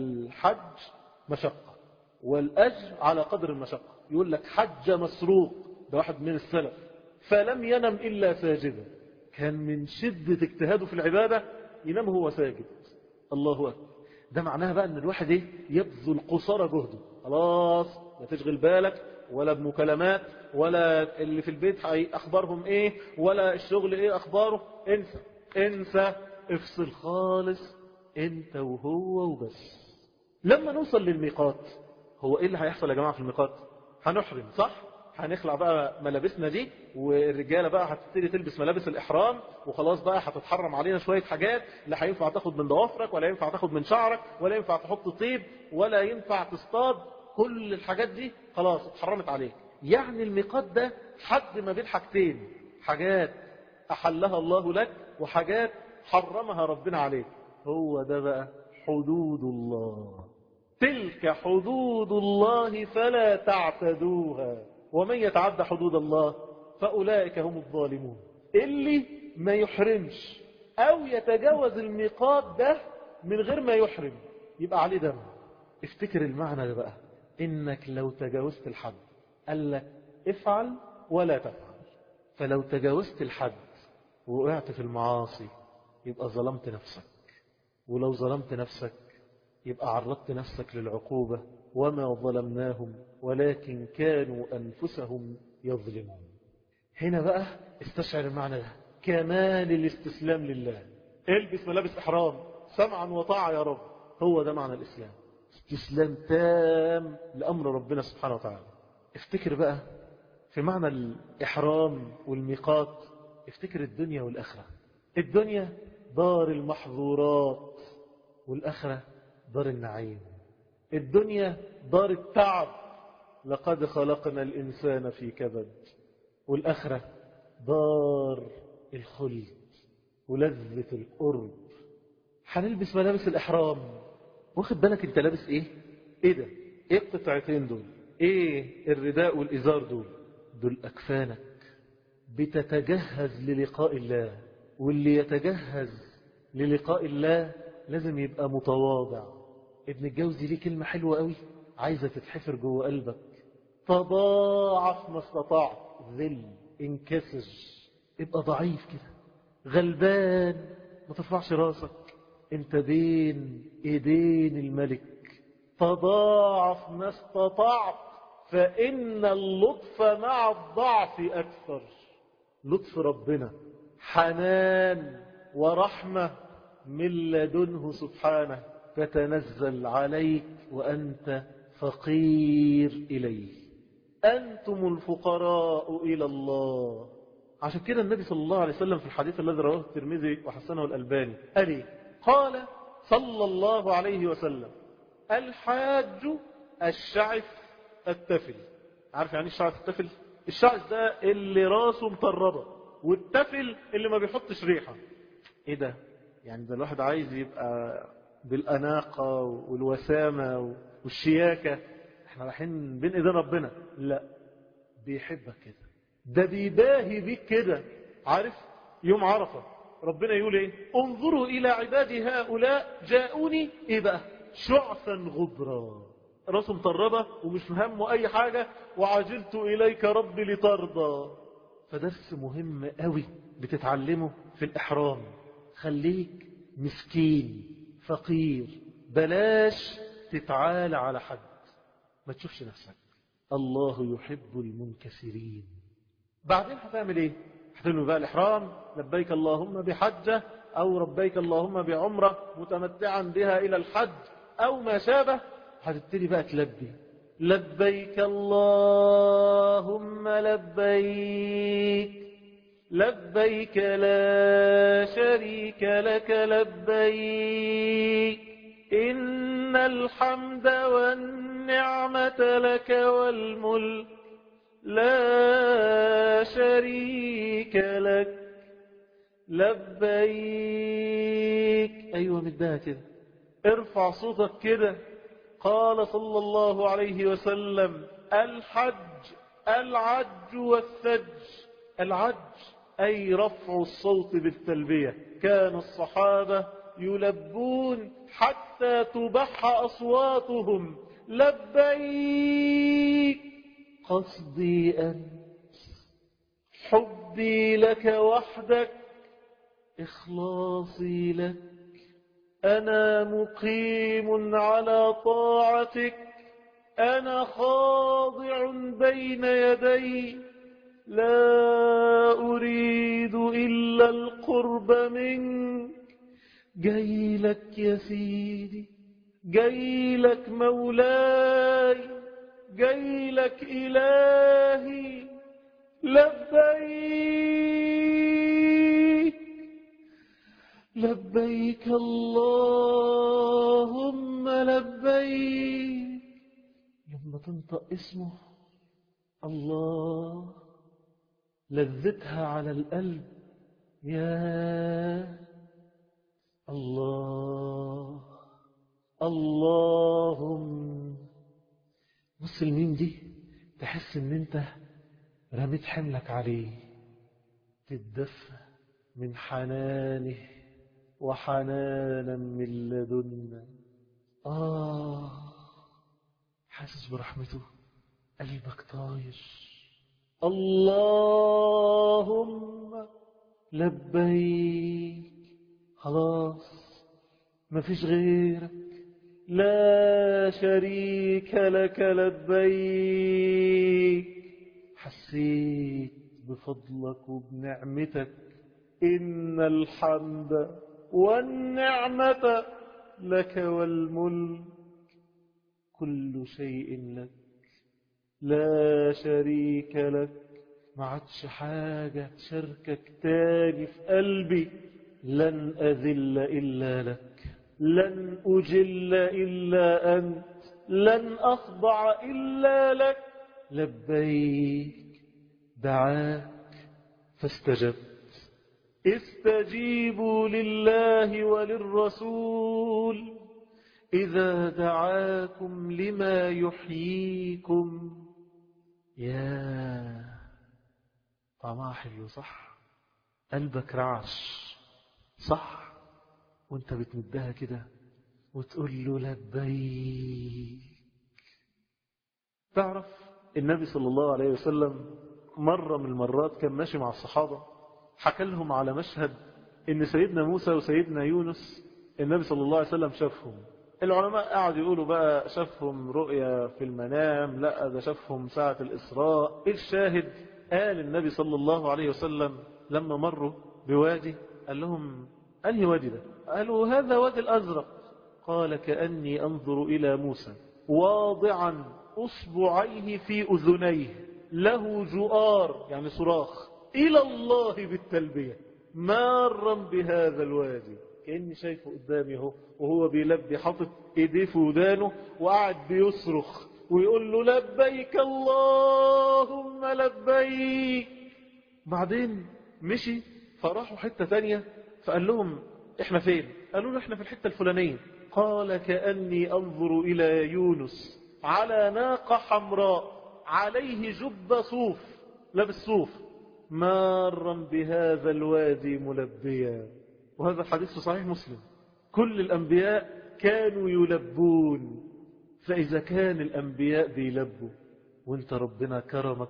الحج مشقة والأجر على قدر المشقة. يقول لك حج مسروق، ده واحد من السلف، فلم ينم إلا ساجدا، كان من شدة اجتهاده في العبادة ينام هو ساجد. الله أكبر. ده معناها بقى ان الواحد ايه يبذل قصارى جهده. خلاص لا تشغل بالك ولا بمكالمات ولا اللي في البيت اخبارهم ايه ولا الشغل ايه اخباره. انسى انسى افصل خالص انت وهو وبس. لما نوصل للميقات، هو ايه اللي هيحصل يا جماعة في الميقات؟ هنحرم صح؟ هنخلع بقى ملابسنا دي، والرجالة بقى هتبتدي تلبس ملابس الإحرام، وخلاص بقى هتتحرم علينا شوية حاجات. لا هينفع تاخد من ضوافرك، ولا ينفع تاخد من شعرك، ولا ينفع تحط طيب، ولا ينفع تصطاد. كل الحاجات دي خلاص اتحرمت عليك. يعني الميقات ده حد ما بين حاجتين، حاجات أحلها الله لك وحاجات حرمها ربنا عليك. هو ده بقى حدود الله. تلك حدود الله فلا تعتدوها ومن يتعدى حدود الله فأولئك هم الظالمون. اللي ما يحرمش أو يتجاوز الميقات ده من غير ما يحرم يبقى عليه دم. افتكر المعنى ده بقى، إنك لو تجاوزت الحد قال لك افعل ولا تفعل. فلو تجاوزت الحد وقعت في المعاصي يبقى ظلمت نفسك، ولو ظلمت نفسك يبقى عرضت نفسك للعقوبة. وما ظلمناهم ولكن كانوا أنفسهم يظلمون. هنا بقى استشعر المعنى ده، كمال الاستسلام لله. البس ملابس إحرام سمعا وطاعة يا رب، هو ده معنى الإسلام، استسلام تام لأمر ربنا سبحانه وتعالى. افتكر بقى في معنى الإحرام والميقات، افتكر الدنيا والآخرة. الدنيا دار المحظورات، والآخرة دار النعيم. الدنيا دار التعب، لقد خلقنا الإنسان في كبد. والآخرة دار الخلد ولذة القرب. هنلبس ملابس الإحرام، واخد بالك انت لابس ايه؟ ايه ده؟ ايه القطعتين دول؟ ايه الرداء والإزار دول؟ دول أكفانك، بتتجهز للقاء الله. واللي يتجهز للقاء الله لازم يبقى متواضع. ابن الجوزي ليه كلمة حلوة قوي عايزة تتحفر جوه قلبك، تضاعف ما استطعت. ذل، انكسر، ابقى ضعيف كده، غلبان، ما ترفعش راسك، انت بين ايدين الملك. تضاعف ما استطعت فإن اللطف مع الضعف أكثر. لطف ربنا حنان ورحمة من لدنه سبحانه تتنزل عليك وأنت فقير إليه. أنتم الفقراء إلى الله. عشان كده النبي صلى الله عليه وسلم في الحديث الذي رواه الترمذي وحسنه الألباني قال إيه؟ قال صلى الله عليه وسلم: الحاج الشعث التفل. عارف يعني الشعث التفل؟ الشعث ده اللي راسه مطربة، والتفل اللي ما بيحطش ريحة. ايه ده؟ يعني ده الواحد عايز يبقى بالأناقة والوسامة والشياكة. احنا رايحين بين ايدين ربنا. لا، بيحبك كده، ده بيباهي بيك كده. عارف يوم عرفة ربنا يقول ايه؟ انظروا الى عبادي هؤلاء جاءوني ايه بقى؟ شعثا غبرا، راسه مطربة ومش مهمه اي حاجة، وعجلت اليك ربي لترضى. فدرس مهم قوي بتتعلمه في الإحرام. خليك مسكين فقير، بلاش تتعالى على حد، ما تشوفش نفسك. الله يحب المنكسرين. بعدين هتعمل ايه؟ هتعمل بقى الإحرام، لبيك اللهم بحجة أو لبيك اللهم بعمرة متمتعا بها إلى الحج أو ما شابه. هتبتدي بقى تلبي، لبيك اللهم لبيك لبيك لا شريك لك لبيك إن الحمد والنعمة لك والملك لا شريك لك لبيك. أيوة مدها كده، ارفع صوتك كده. قال صلى الله عليه وسلم: الحج العج والثج. العج أي رفع الصوت بالتلبية. كان الصحابة يلبون حتى تبح أصواتهم. لبيك قصدي أنت، حبي لك وحدك، إخلاصي لك، أنا مقيم على طاعتك، أنا خاضع بين يدي، لا أريد إلا القرب منك. جاي لك يا سيدي، جاي لك مولاي، جاي لك إلهي. لبيك لبيك اللهم لبيك. لما تنطق اسمه الله لذتها على القلب. يا الله اللهم. بص الميم دي تحس ان انت رميت حملك عليه، تتدفى من حنانه وحنانا من لدنا. آه حاسس برحمته، قلبك طاير. اللهم لبيك، خلاص مفيش غيرك، لا شريك لك لبيك. حسيت بفضلك وبنعمتك. إن الحمد والنعمة لك والملك، كل شيء لك، لا شريك لك. ما عادش حاجة تشاركك تاني في قلبي. لن أذل إلا لك، لن أجل إلا أنت، لن أخضع إلا لك. لبيك دعاك فاستجبت. استجيبوا لله وللرسول إذا دعاكم لما يحييكم. يا طعمها حلو صح؟ قلبك رعش صح؟ وانت بتمدها كده وتقول له لبيك. تعرف النبي صلى الله عليه وسلم مرة من المرات كان ماشي مع الصحابة، حكى لهم على مشهد ان سيدنا موسى وسيدنا يونس النبي صلى الله عليه وسلم شافهم. العلماء قاعد يقولوا بقى شافهم رؤيا في المنام، لا ده شافهم ساعة الإسراء. الشاهد قال النبي صلى الله عليه وسلم لما مروا بوادي قال لهم أنهي وادي ده؟ قالوا هذا وادي الأزرق. قال كأني أنظر إلى موسى واضعا أصبعيه في أذنيه له جؤار يعني صراخ إلى الله بالتلبية مارا بهذا الوادي. كأني شايفه قدامي اهو وهو بيلبي حاطط ايديه في ودانه وقاعد بيصرخ ويقول له لبيك اللهم لبيك. بعدين مشي فراحوا حتة تانية فقال لهم احنا فين؟ قالوا له احنا في الحتة الفلانية. قال كأني أنظر إلى يونس على ناقة حمراء عليه جب صوف لابس صوف مارا بهذا الوادي ملبيا. وهذا الحديث في صحيح مسلم. كل الأنبياء كانوا يلبون. فإذا كان الأنبياء بيلبوا وانت ربنا كرمك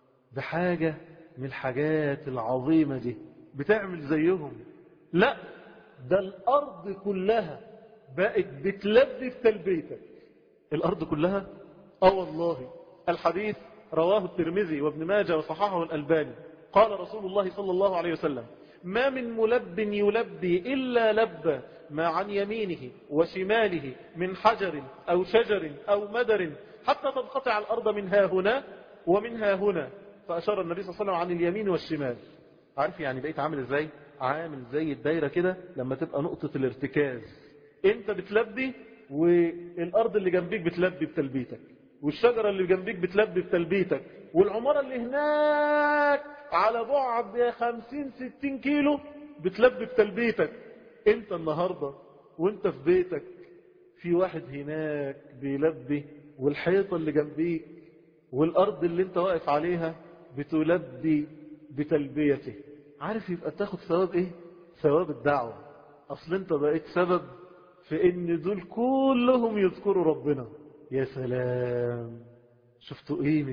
بحاجة من الحاجات العظيمة دي بتعمل زيهم، لا ده الأرض كلها بقت بتلبي في تلبيتك. الأرض كلها اه والله. الحديث رواه الترمذي وابن ماجه وصححه الألباني. قال رسول الله صلى الله عليه وسلم ما من ملب يلبي إلا لبى ما عن يمينه وشماله من حجر أو شجر أو مدر حتى تنقطع الأرض منها هنا ومنها هنا. فأشار النبي صلى الله عليه وسلم عن اليمين والشمال. عارف يعني بقيت عامل ازاي؟ عامل زي الدايرة كده لما تبقى نقطة الارتكاز. انت بتلبي والأرض اللي جنبيك بتلبي بتلبيتك والشجرة اللي جنبيك بتلبي بتلبيتك والعمارة اللي هناك على بعد خمسين ستين كيلو بتلبي بتلبيتك. انت النهاردة وانت في بيتك في واحد هناك بيلبي والحيطة اللي جنبيك والأرض اللي انت واقف عليها بتلبي بتلبيته. عارف يبقى تاخد ثواب ايه؟ ثواب الدعوة. اصل انت بقيت سبب في ان دول كلهم يذكروا ربنا. يا سلام، شفتوا قيمة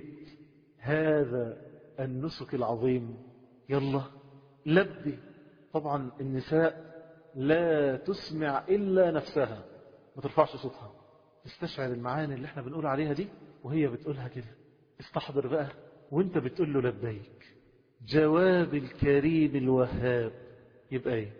هذا النسك العظيم. يلا لبي. طبعا النساء لا تسمع إلا نفسها، ما ترفعش صوتها، استشعر المعاني اللي احنا بنقول عليها دي وهي بتقولها كده. استحضر بقى وانت بتقول له لبيك. جواب الكريم الوهاب يبقى ايه؟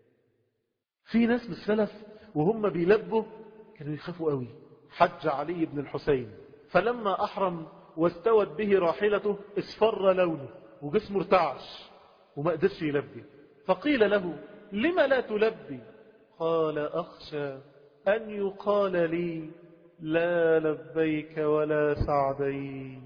في ناس من السلف وهم بيلبوا كانوا يخافوا قوي. حج علي بن الحسين فلما أحرم واستوت به راحلته اصفر لونه وجسمه ارتعش وما قدرش يلبي. فقيل له لما لا تلبي؟ قال أخشى أن يقال لي لا لبيك ولا سعديك.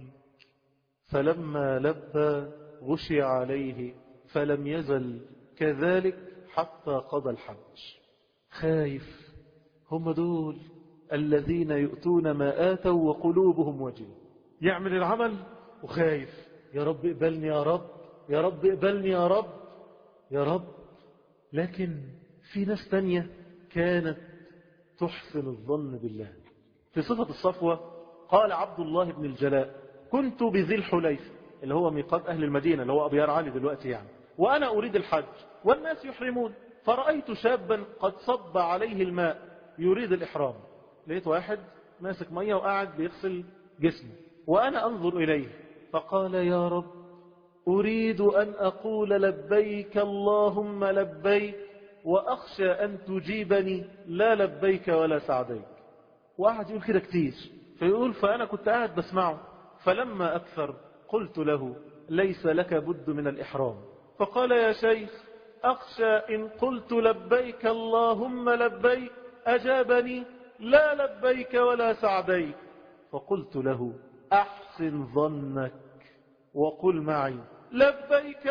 فلما لبى غشي عليه فلم يزل كذلك حتى قضى الحج. خايف. هم دول الذين يؤتون ما آتوا وقلوبهم وجلة. يعمل العمل وخايف، يا رب اقبلني يا رب، يا رب اقبلني يا رب، يا رب. لكن في ناس تانية كانت تحسن الظن بالله. في صفة الصفوة قال عبد الله بن الجلاء كنت بذي الحليفة اللي هو ميقات أهل المدينة اللي هو أبيار علي دلوقتي يعني، وأنا أريد الحج والناس يحرمون، فرأيت شابا قد صب عليه الماء يريد الإحرام. لقيت واحد ماسك مية وقاعد بيغسل جسمه وأنا أنظر إليه، فقال يا رب أريد أن أقول لبيك اللهم لبيك وأخشى أن تجيبني لا لبيك ولا سعديك. وقعد يقول كده كتير، فيقول فأنا كنت قاعد بسمعه، فلما أكثر قلت له ليس لك بد من الإحرام. فقال يا شيخ أخشى إن قلت لبيك اللهم لبيك أجابني لا لبيك ولا سعديك. فقلت له أحسن ظنك وقل معي لبيك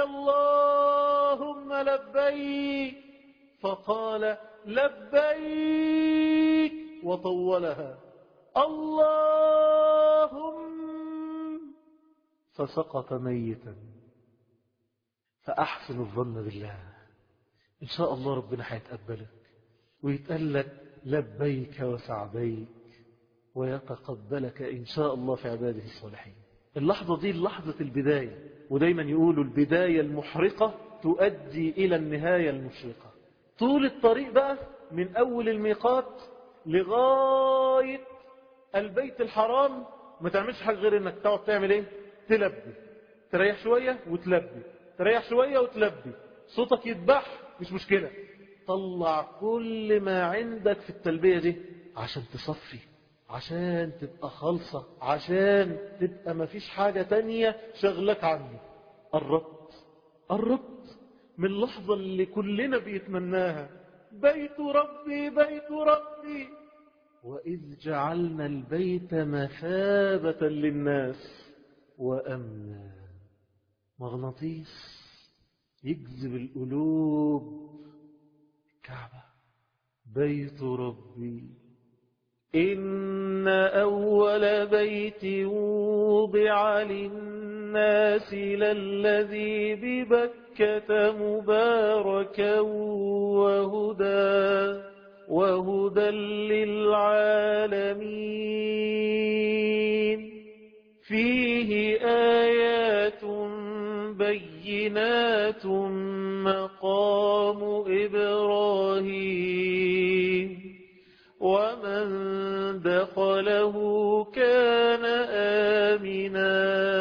اللهم لبيك. فقال لبيك وطولها اللهم، فسقط ميتا. فأحسن الظن بالله، إن شاء الله ربنا هيتقبلك ويتقال لك لبيك وسعديك ويتقبلك إن شاء الله في عباده الصالحين. اللحظة دي لحظة البداية، ودايما يقولوا البداية المحرقة تؤدي إلى النهاية المشرقة. طول الطريق بقى من أول الميقات لغاية البيت الحرام ما تعملش حاجة غير انك تقعد تعمل ايه؟ تلبي، تريح شوية وتلبي، تريح شوية وتلبي، صوتك يتبح مش مشكلة، طلع كل ما عندك في التلبية دي عشان تصفي، عشان تبقى خالصة، عشان تبقى مفيش حاجة تانية شغلك عنه. قربت قربت من اللحظة اللي كلنا بيتمناها، بيت ربي بيت ربي وإذ جعلنا البيت مثابة للناس وأمنا. مغناطيس يجذب القلوب. الكعبة بيت ربي. إن أول بيت وضع للناس للذي ببكة مباركا وهدى وهدى للعالمين فيه آيات بينات مقام إبراهيم ومن دخله كان آمنا.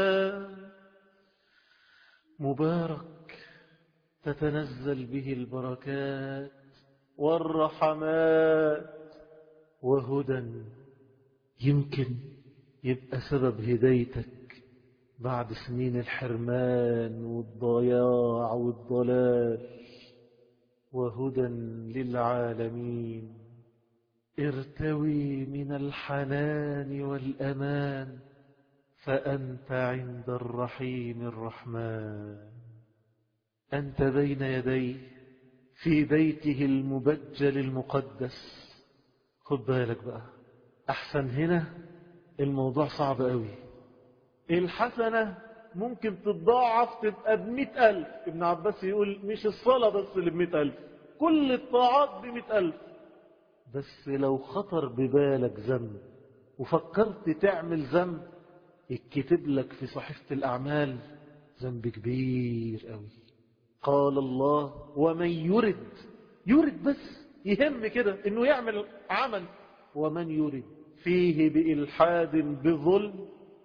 مبارك تتنزل به البركات والرحمات وهدى يمكن يبقى سبب هدايتك بعد سنين الحرمان والضياع والضلال. وهدى للعالمين. ارتوي من الحنان والأمان فأنت عند الرحيم الرحمن. أنت بين يديه في بيته المبجل المقدس. خد بالك بقى، أحسن هنا الموضوع صعب قوي. الحسنة ممكن تتضاعف تبقى بمئة ألف. ابن عباس يقول مش الصلاة بس اللي بمئة ألف، كل الطاعات بمئة ألف. بس لو خطر ببالك ذنب وفكرت تعمل ذنب، يتكتب لك في صحيفة الأعمال ذنب كبير قوي. قال الله ومن يرد، يرد بس يهم كده انه يعمل عمل، ومن يرد فيه بإلحاد بظلم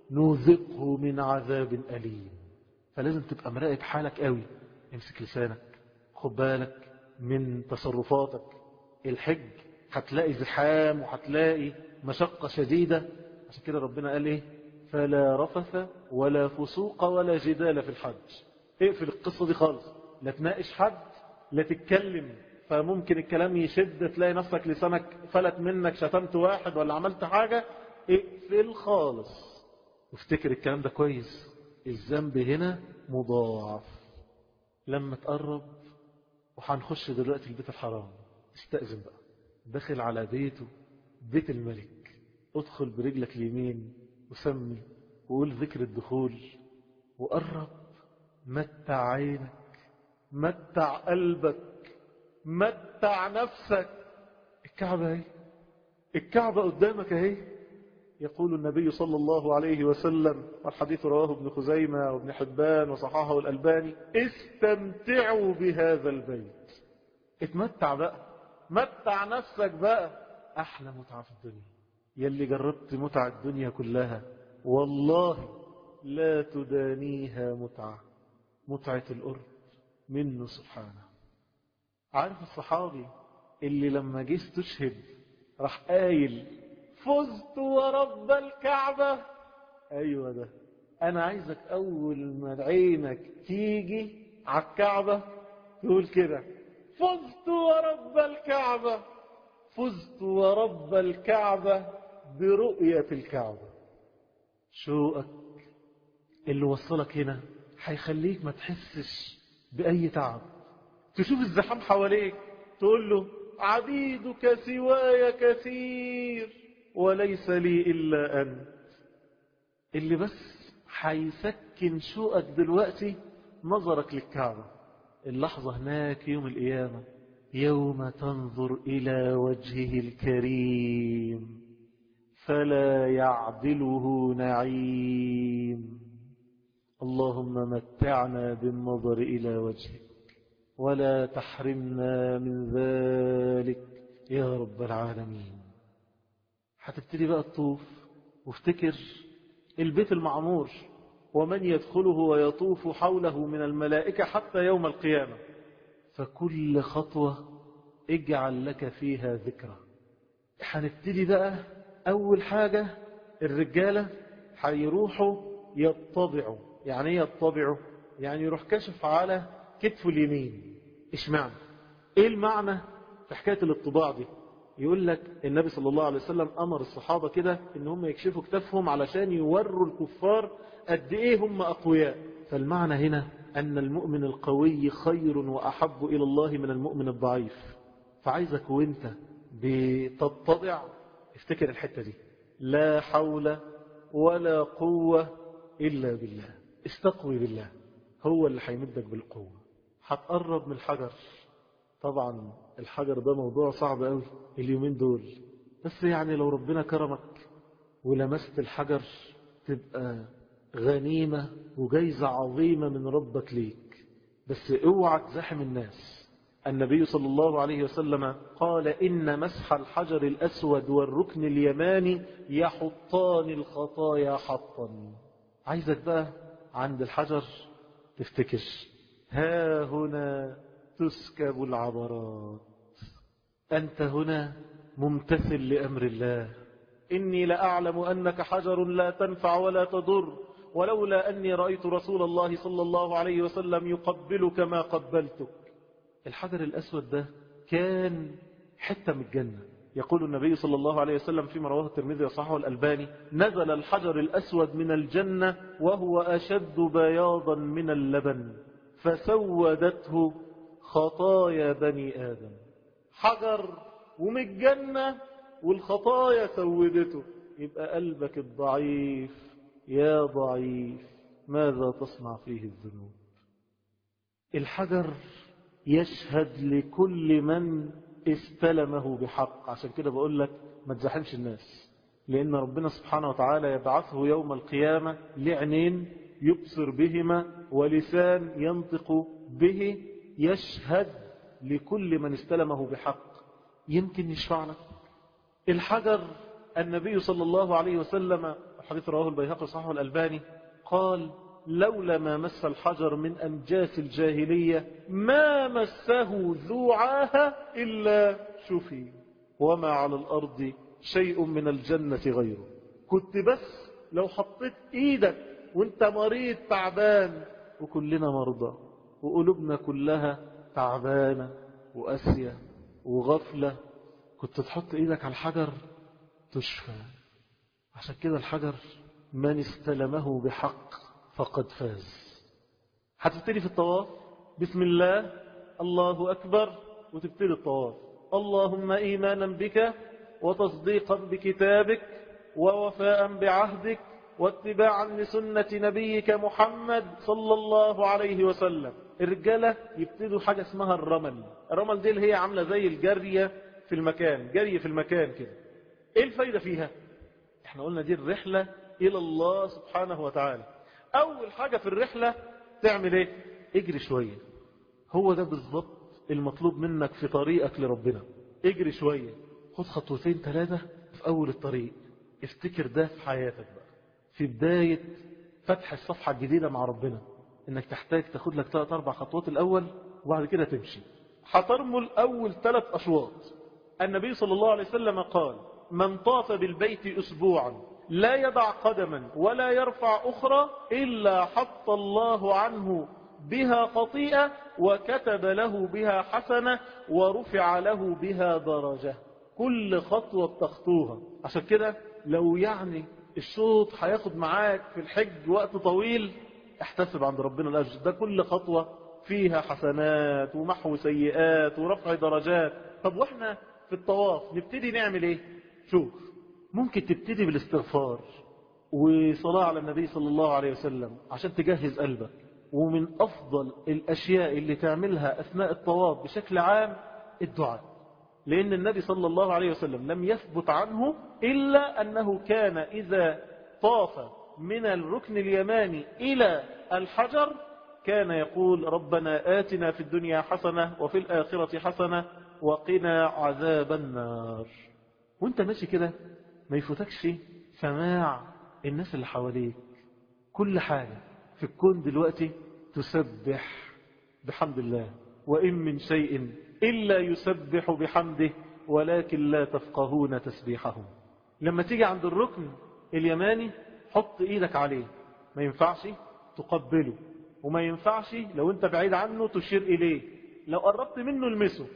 نذقه من عذاب أليم. فلازم تبقى مراقب حالك قوي. امسك لسانك، خد بالك من تصرفاتك. الحج هتلاقي زحام وهتلاقي مشقة شديدة، عشان كده ربنا قال ايه؟ فلا رفث ولا فسوق ولا جدال في الحج. اقفل القصة دي خالص، لا تناقش حد، لا تتكلم، فممكن الكلام يشد تلاقي نفسك لسانك فلت منك، شتمت واحد ولا عملت حاجة. اقفل خالص وافتكر الكلام ده كويس. الذنب هنا مضاعف. لما تقرب، وهنخش دلوقتي البيت الحرام، استأذن بقى، داخل على بيته، بيت الملك، ادخل برجلك اليمين وسمي وقول ذكر الدخول وقرب. متع عينك، متع قلبك، متع نفسك. الكعبة اهي، الكعبة قدامك اهي. يقول النبي صلى الله عليه وسلم، والحديث رواه ابن خزيمة وابن حبان وصححه الألباني: استمتعوا بهذا البيت. اتمتع بقى، متع نفسك بقى. أحلى متعة في الدنيا، يلي جربت متع الدنيا كلها والله لا تدانيها متعة، متعة القرب منه سبحانه. عارف الصحابي اللي لما جه استشهد راح قايل فزت ورب الكعبة؟ أيوة ده. أنا عايزك أول ما عينك تيجي على الكعبة تقول كده: فزت ورب الكعبة، فزت ورب الكعبة برؤية الكعبة. شوقك اللي وصلك هنا هيخليك ما تحسش بأي تعب. تشوف الزحام حواليك تقول له: عبيدك سواي كثير وليس لي إلا أنت. اللي بس هيسكن شوقك دلوقتي نظرك للكعبة. اللحظة هناك يوم القيامة، يوم تنظر إلى وجهه الكريم فلا يعدله نعيم. اللهم متعنا بالنظر إلى وجهك ولا تحرمنا من ذلك يا رب العالمين. هتبتدي بقى تطوف، وافتكر البيت المعمور ومن يدخله ويطوف حوله من الملائكة حتى يوم القيامة. فكل خطوة اجعل لك فيها ذكرى. هنبتدي بقى أول حاجة، الرجالة هيروحوا يطبعوا. يعني ايه يطبعوا؟ يعني يروح كشف على كتفه اليمين. اشمعنى؟ ايه المعنى في حكاية الاطباع دي؟ يقول لك النبي صلى الله عليه وسلم أمر الصحابة كده إن هم يكشفوا كتفهم علشان يوروا الكفار قد إيه هم أقوياء. فالمعنى هنا أن المؤمن القوي خير وأحب إلى الله من المؤمن الضعيف. فعايزك وانت بتتضع افتكر الحتة دي: لا حول ولا قوة إلا بالله. استقوي بالله، هو اللي هيمدك بالقوة. هتقرب من الحجر. طبعا الحجر ده موضوع صعب قوي اليومين دول، بس يعني لو ربنا كرمك ولمست الحجر تبقى غنيمة وجايزة عظيمة من ربك ليك. بس اوعى تزاحم الناس. النبي صلى الله عليه وسلم قال: إن مسح الحجر الأسود والركن اليماني يحطان الخطايا حطا. عايزك بقى عند الحجر تفتكر: ها هنا تسكب العبرات. أنت هنا ممتثل لأمر الله. إني لأعلم أنك حجر لا تنفع ولا تضر، ولولا أني رأيت رسول الله صلى الله عليه وسلم يقبلك ما قبلتك. الحجر الأسود ده كان حتة من الجنة. يقول النبي صلى الله عليه وسلم فيما رواه الترمذي وصححه الألباني: نزل الحجر الأسود من الجنة وهو أشد بياضا من اللبن فسودته خطايا بني آدم. حجر ومن الجنة والخطايا سودته. يبقى قلبك الضعيف يا ضعيف ماذا تصنع فيه الذنوب. الحجر يشهد لكل من استلمه بحق. عشان كده بقول لك ما تزاحمش الناس، لأن ربنا سبحانه وتعالى يبعثه يوم القيامة لعينين يبصر بهما ولسان ينطق به يشهد لكل من استلمه بحق، يمكن يشفع لك. الحجر النبي صلى الله عليه وسلم، الحديث رواه البيهقي صححه الألباني، قال لولا ما مس الحجر من أنجاس الجاهلية ما مسه ذو عاهة إلا شفي وما على الأرض شيء من الجنة غيره. كنت بس لو حطيت إيدك وانت مريض تعبان، وكلنا مرضى وقلوبنا كلها تعبانة وأسية وغفلة، كنت تحط إيدك على الحجر تشفى. عشان كده الحجر من استلمه بحق فقد فاز. هتبتدي في الطواف بسم الله الله أكبر، وتبتدي الطواف اللهم إيمانا بك وتصديقا بكتابك ووفاء بعهدك واتباعا لسنة نبيك محمد صلى الله عليه وسلم. الرجالة يبتدوا حاجة اسمها الرمل. الرمل دي اللي هي عاملة زي الجرية في المكان، جري في المكان كده. ايه الفايدة فيها؟ احنا قلنا دي الرحلة الى الله سبحانه وتعالى. اول حاجة في الرحلة تعمل ايه؟ اجري شوية. هو ده بالضبط المطلوب منك في طريقك لربنا. اجري شوية، خد خطوتين ثلاثة في اول الطريق. افتكر ده في حياتك بقى، في بداية فتح الصفحة الجديدة مع ربنا، انك تحتاج تاخد لك ثلاث اربع خطوات الاول وبعد كده تمشي. هترمل اول ثلاث اشواط. النبي صلى الله عليه وسلم قال من طاف بالبيت اسبوعا لا يضع قدما ولا يرفع اخرى الا حط الله عنه بها خطيئة وكتب له بها حسنة ورفع له بها درجة. كل خطوة بتخطوها. عشان كده لو يعني الشوط هياخد معاك في الحج وقت طويل، احتسب عند ربنا الأجر. ده كل خطوة فيها حسنات ومحو سيئات ورفع درجات. طب واحنا في الطواف نبتدي نعمل ايه؟ شوف، ممكن تبتدي بالاستغفار وصلاة على النبي صلى الله عليه وسلم عشان تجهز قلبك. ومن أفضل الأشياء اللي تعملها أثناء الطواف بشكل عام الدعاء، لأن النبي صلى الله عليه وسلم لم يثبت عنه إلا أنه كان إذا طاف من الركن اليماني إلى الحجر كان يقول ربنا آتنا في الدنيا حسنة وفي الآخرة حسنة وقنا عذاب النار. وانت ماشي كده ما يفوتكش سماع الناس اللي حواليك. كل حاجة في الكون دلوقتي تسبح بحمد الله، وإن من شيء إلا يسبح بحمده ولكن لا تفقهون تسبيحهم. لما تيجي عند الركن اليماني حط إيدك عليه، ما ينفعش تقبله، وما ينفعش لو انت بعيد عنه تشير إليه، لو قربت منه المسه.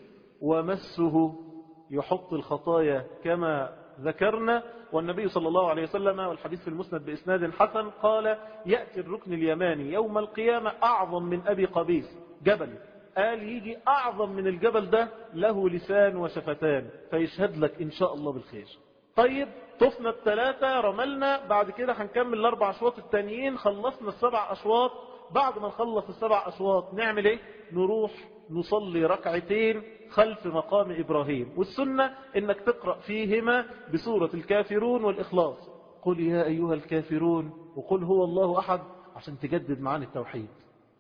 ومسه يحط الخطايا كما ذكرنا. والنبي صلى الله عليه وسلم والحديث في المسند بإسناد حسن قال يأتي الركن اليماني يوم القيامة أعظم من أبي قبيس جبل. قال يجي أعظم من الجبل ده له لسان وشفتان فيشهد لك إن شاء الله بالخير. طيب طفنا الثلاثة رملنا، بعد كده هنكمل الأربع أشواط التانيين. خلصنا السبع أشواط. بعد ما نخلص السبع أشواط نعمل إيه؟ نروح نصلي ركعتين خلف مقام إبراهيم. والسنة إنك تقرأ فيهما بسورة الكافرون والإخلاص، قل يا أيها الكافرون وقل هو الله أحد، عشان تجدد معاني التوحيد.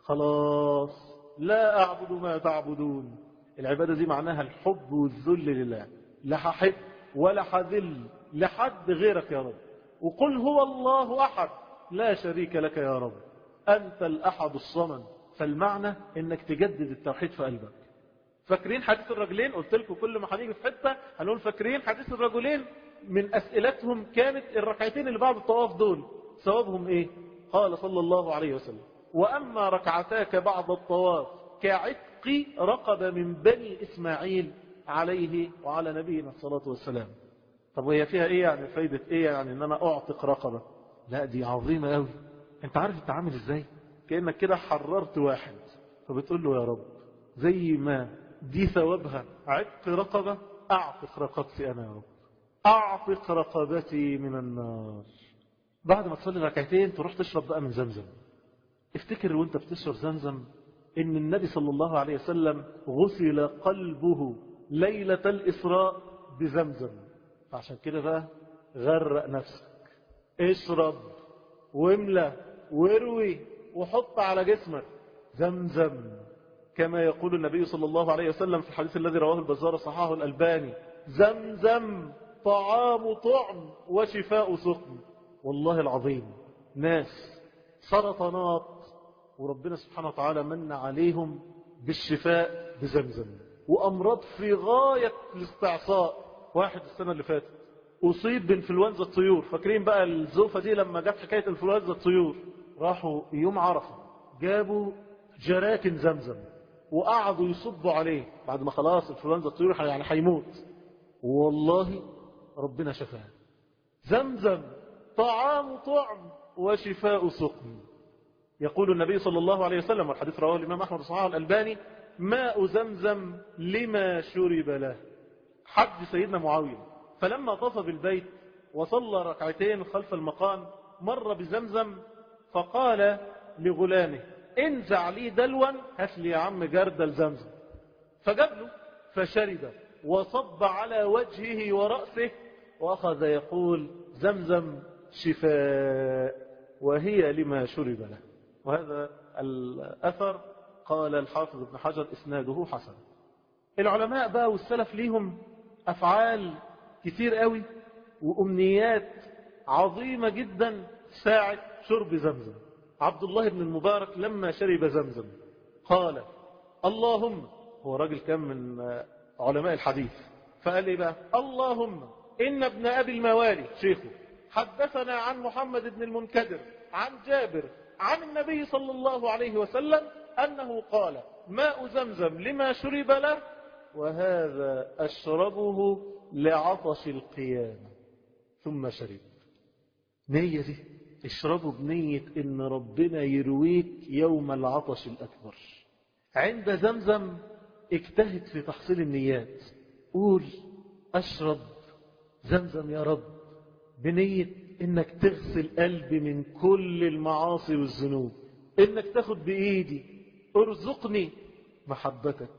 خلاص لا أعبد ما تعبدون. العبادة دي معناها الحب والذل لله، لا هحب ولا هذل لحد غيرك يا رب. وقل هو الله أحد لا شريك لك يا رب أنت الأحد الصمد. فالمعنى إنك تجدد التوحيد في قلبك. فاكرين حديث الرجلين؟ قلت لكم كل ما هنيجي في حتة هنقول فاكرين حديث الرجلين؟ من أسئلتهم كانت الركعتين اللي بعد الطواف دول ثوابهم إيه؟ قال صلى الله عليه وسلم وأما ركعتاك بعد الطواف كعتق رقبة من بني إسماعيل عليه وعلى نبينا الصلاة والسلام. طب وهي فيها إيه يعني؟ فايدة إيه يعني إن أنا أعتق رقبة؟ لا دي عظيمة قوي. أنت عارف أنت عامل إزاي؟ كأنك كده حررت واحد فبتقول له يا رب زي ما دي ثوابها عتق رقبة، أعتق رقبتي أنا يا رب، أعتق رقبتي من النار. بعد ما تصلي ركعتين تروح تشرب بقى من زمزم. افتكر وانت بتشرب زمزم ان النبي صلى الله عليه وسلم غسل قلبه ليلة الإسراء بزمزم. فعشان كده بقى غرق نفسك، اشرب واملى واروي وحط على جسمك زمزم، كما يقول النبي صلى الله عليه وسلم في الحديث الذي رواه البزار صححه الألباني: زمزم طعام طعم وشفاء سقم. والله العظيم ناس سرطانات وربنا سبحانه وتعالى من عليهم بالشفاء بزمزم، وأمراض في غاية الاستعصاء. واحد السنة اللي فاتت أصيب بانفلونزا الطيور، فاكرين بقى الزوفة دي لما جت حكاية انفلونزا الطيور، راحوا يوم عرفة جابوا جراكن زمزم وقعدوا يصبوا عليه بعد ما خلاص انفلونزا الطيور يعني هيموت، والله ربنا شفاه. زمزم طعام طعم وشفاء سقم. يقول النبي صلى الله عليه وسلم والحديث رواه الإمام أحمد صححه الألباني: ماء زمزم لما شرب له. حج سيدنا معاوية فلما طاف بالبيت وصلى ركعتين خلف المقام مر بزمزم فقال لغلامه: انزع لي دلوا، هات لي يا عم جردل زمزم. فجاب له فشرب وصب على وجهه ورأسه وأخذ يقول: زمزم شفاء وهي لما شرب له. وهذا الأثر قال الحافظ ابن حجر إسناده حسن. العلماء بقى والسلف ليهم أفعال كتير قوي وأمنيات عظيمة جدا ساعة شرب زمزم. عبد الله بن المبارك لما شرب زمزم قال: اللهم، هو راجل كان من علماء الحديث، فقال لي بقى: اللهم إن ابن أبي الموالي شيخه حدثنا عن محمد بن المنكدر عن جابر عن النبي صلى الله عليه وسلم أنه قال: ماء زمزم لما شرب له وهذا أشربه لعطش القيامة. ثم شرب. نية دي اشربه بنية إن ربنا يرويك يوم العطش الأكبر. عند زمزم اجتهد في تحصيل النيات، قول: أشرب زمزم يا رب بنية إنك تغسل قلبي من كل المعاصي والذنوب، إنك تاخد بإيدي ارزقني محبتك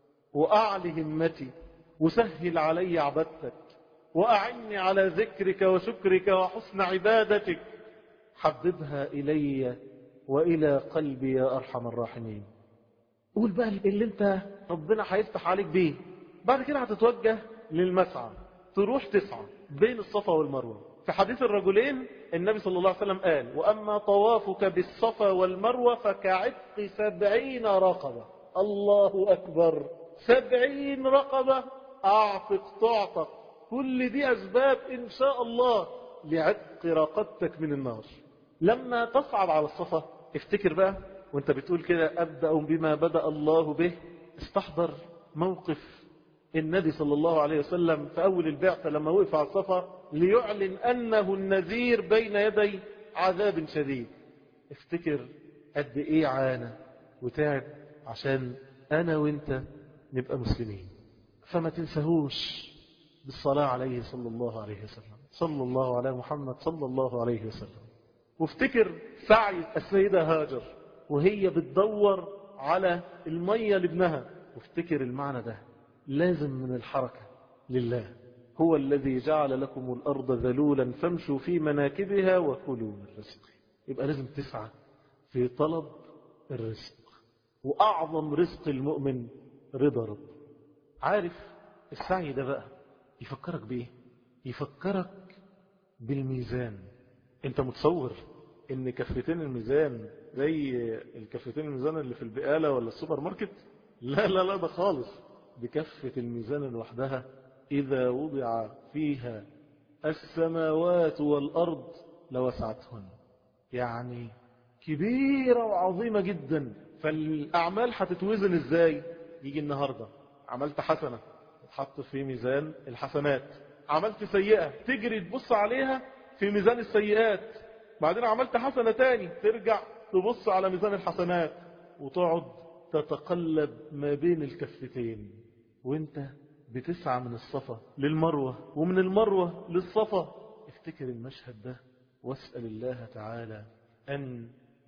وأعلي همتي وسهل علي عبادتك وأعني على ذكرك وشكرك وحسن عبادتك، حببها إلي وإلى قلبي يا أرحم الراحمين. قول بقى اللي انت ربنا هيفتح عليك بيه. بعد كده هتتوجه للمسعى، تروح تسعى بين الصفا والمروة. في حديث الرجلين النبي صلى الله عليه وسلم قال: وأما طوافك بالصفا والمروة فكعتق سبعين رقبة. الله أكبر، سبعين رقبة أعتق تعتق. كل دي أسباب إن شاء الله لعتق رقبتك من النار. لما تصعد على الصفا افتكر بقى وانت بتقول كده: أبدأ بما بدأ الله به. استحضر موقف النبي صلى الله عليه وسلم في أول البعثة لما وقف على الصفا ليعلن أنه النذير بين يدي عذاب شديد. افتكر قد إيه عانى وتعب عشان أنا وانت نبقى مسلمين. فما تنسهوش بالصلاة عليه صلى الله عليه وسلم، صلى الله على محمد صلى الله عليه وسلم. وافتكر سعي السيدة هاجر وهي بتدور على المية لابنها، وافتكر المعنى ده. لازم من الحركة لله. هو الذي جعل لكم الأرض ذلولا فامشوا في مناكبها وكلوا من رزقه. يبقى لازم تسعى في طلب الرزق. وأعظم رزق المؤمن رضا رب. عارف السعي ده بقى يفكرك بإيه؟ يفكرك بالميزان. انت متصور ان كفتين الميزان زي الكفتين الميزان اللي في البقالة ولا السوبر ماركت؟ لا لا لا، ده خالص. بكفة الميزان لوحدها إذا وضع فيها السماوات والأرض لوسعتهن. يعني كبيرة وعظيمة جدا. فالأعمال هتتوزن ازاي؟ يجي النهاردة عملت حسنة تحط في ميزان الحسنات، عملت سيئة تجري تبص عليها في ميزان السيئات، بعدين عملت حسنة تاني ترجع تبص على ميزان الحسنات، وتقعد تتقلب ما بين الكفتين وانت بتسعى من الصفا للمروة ومن المروة للصفا. افتكر المشهد ده واسأل الله تعالى أن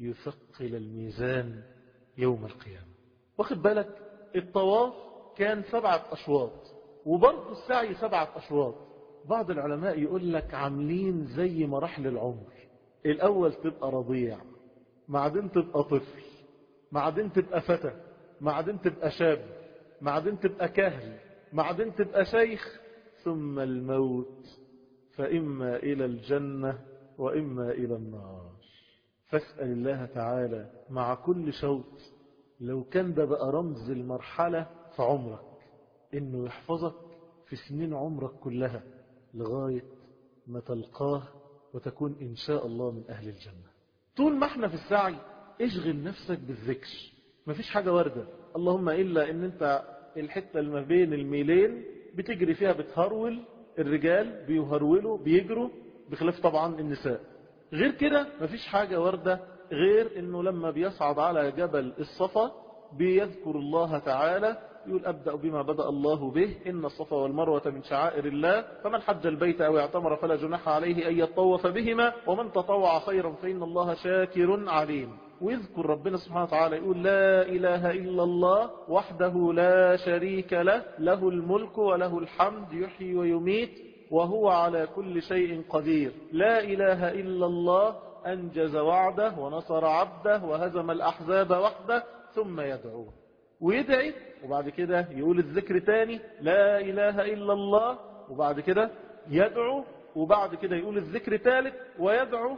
يثقل الميزان يوم القيامة. واخد بالك الطواف كان سبعة أشواط وبرضه السعي سبعة أشواط. بعض العلماء يقول لك عاملين زي مراحل العمر، الأول تبقى رضيع، بعدين تبقى طفل، بعدين تبقى فتى، بعدين تبقى شاب، بعدين تبقى كهل، بعدين تبقى شيخ، ثم الموت، فإما إلى الجنة وإما إلى النار. فاسأل الله تعالى مع كل شوط لو كان ده بقى رمز المرحلة في عمرك إنه يحفظك في سنين عمرك كلها لغاية ما تلقاه وتكون إن شاء الله من أهل الجنة. طول ما احنا في السعي اشغل نفسك بالذكر، مفيش حاجة واردة اللهم إلا إن انت الحتة اللي ما بين الميلين بتجري فيها بتهرول، الرجال بيهرولوا بيجروا بخلاف طبعا النساء. غير كده مفيش حاجة واردة غير إنه لما بيصعد على جبل الصفا بيذكر الله تعالى، يقول أبدأ بما بدأ الله به، إن الصفا والمروة من شعائر الله، فمن حج البيت أو اعتمر فلا جناح عليه أن يطوف بهما، ومن تطوع خيرا فإن الله شاكر عليم. ويذكر ربنا سبحانه وتعالى يقول لا إله إلا الله وحده لا شريك له، له الملك وله الحمد يحيي ويميت وهو على كل شيء قدير، لا إله إلا الله أنجز وعده ونصر عبده وهزم الأحزاب وحده، ثم يدعو ويدعي، وبعد كده يقول الذكر تاني لا إله إلا الله، وبعد كده يدعو، وبعد كده يقول الذكر ثالث ويدعو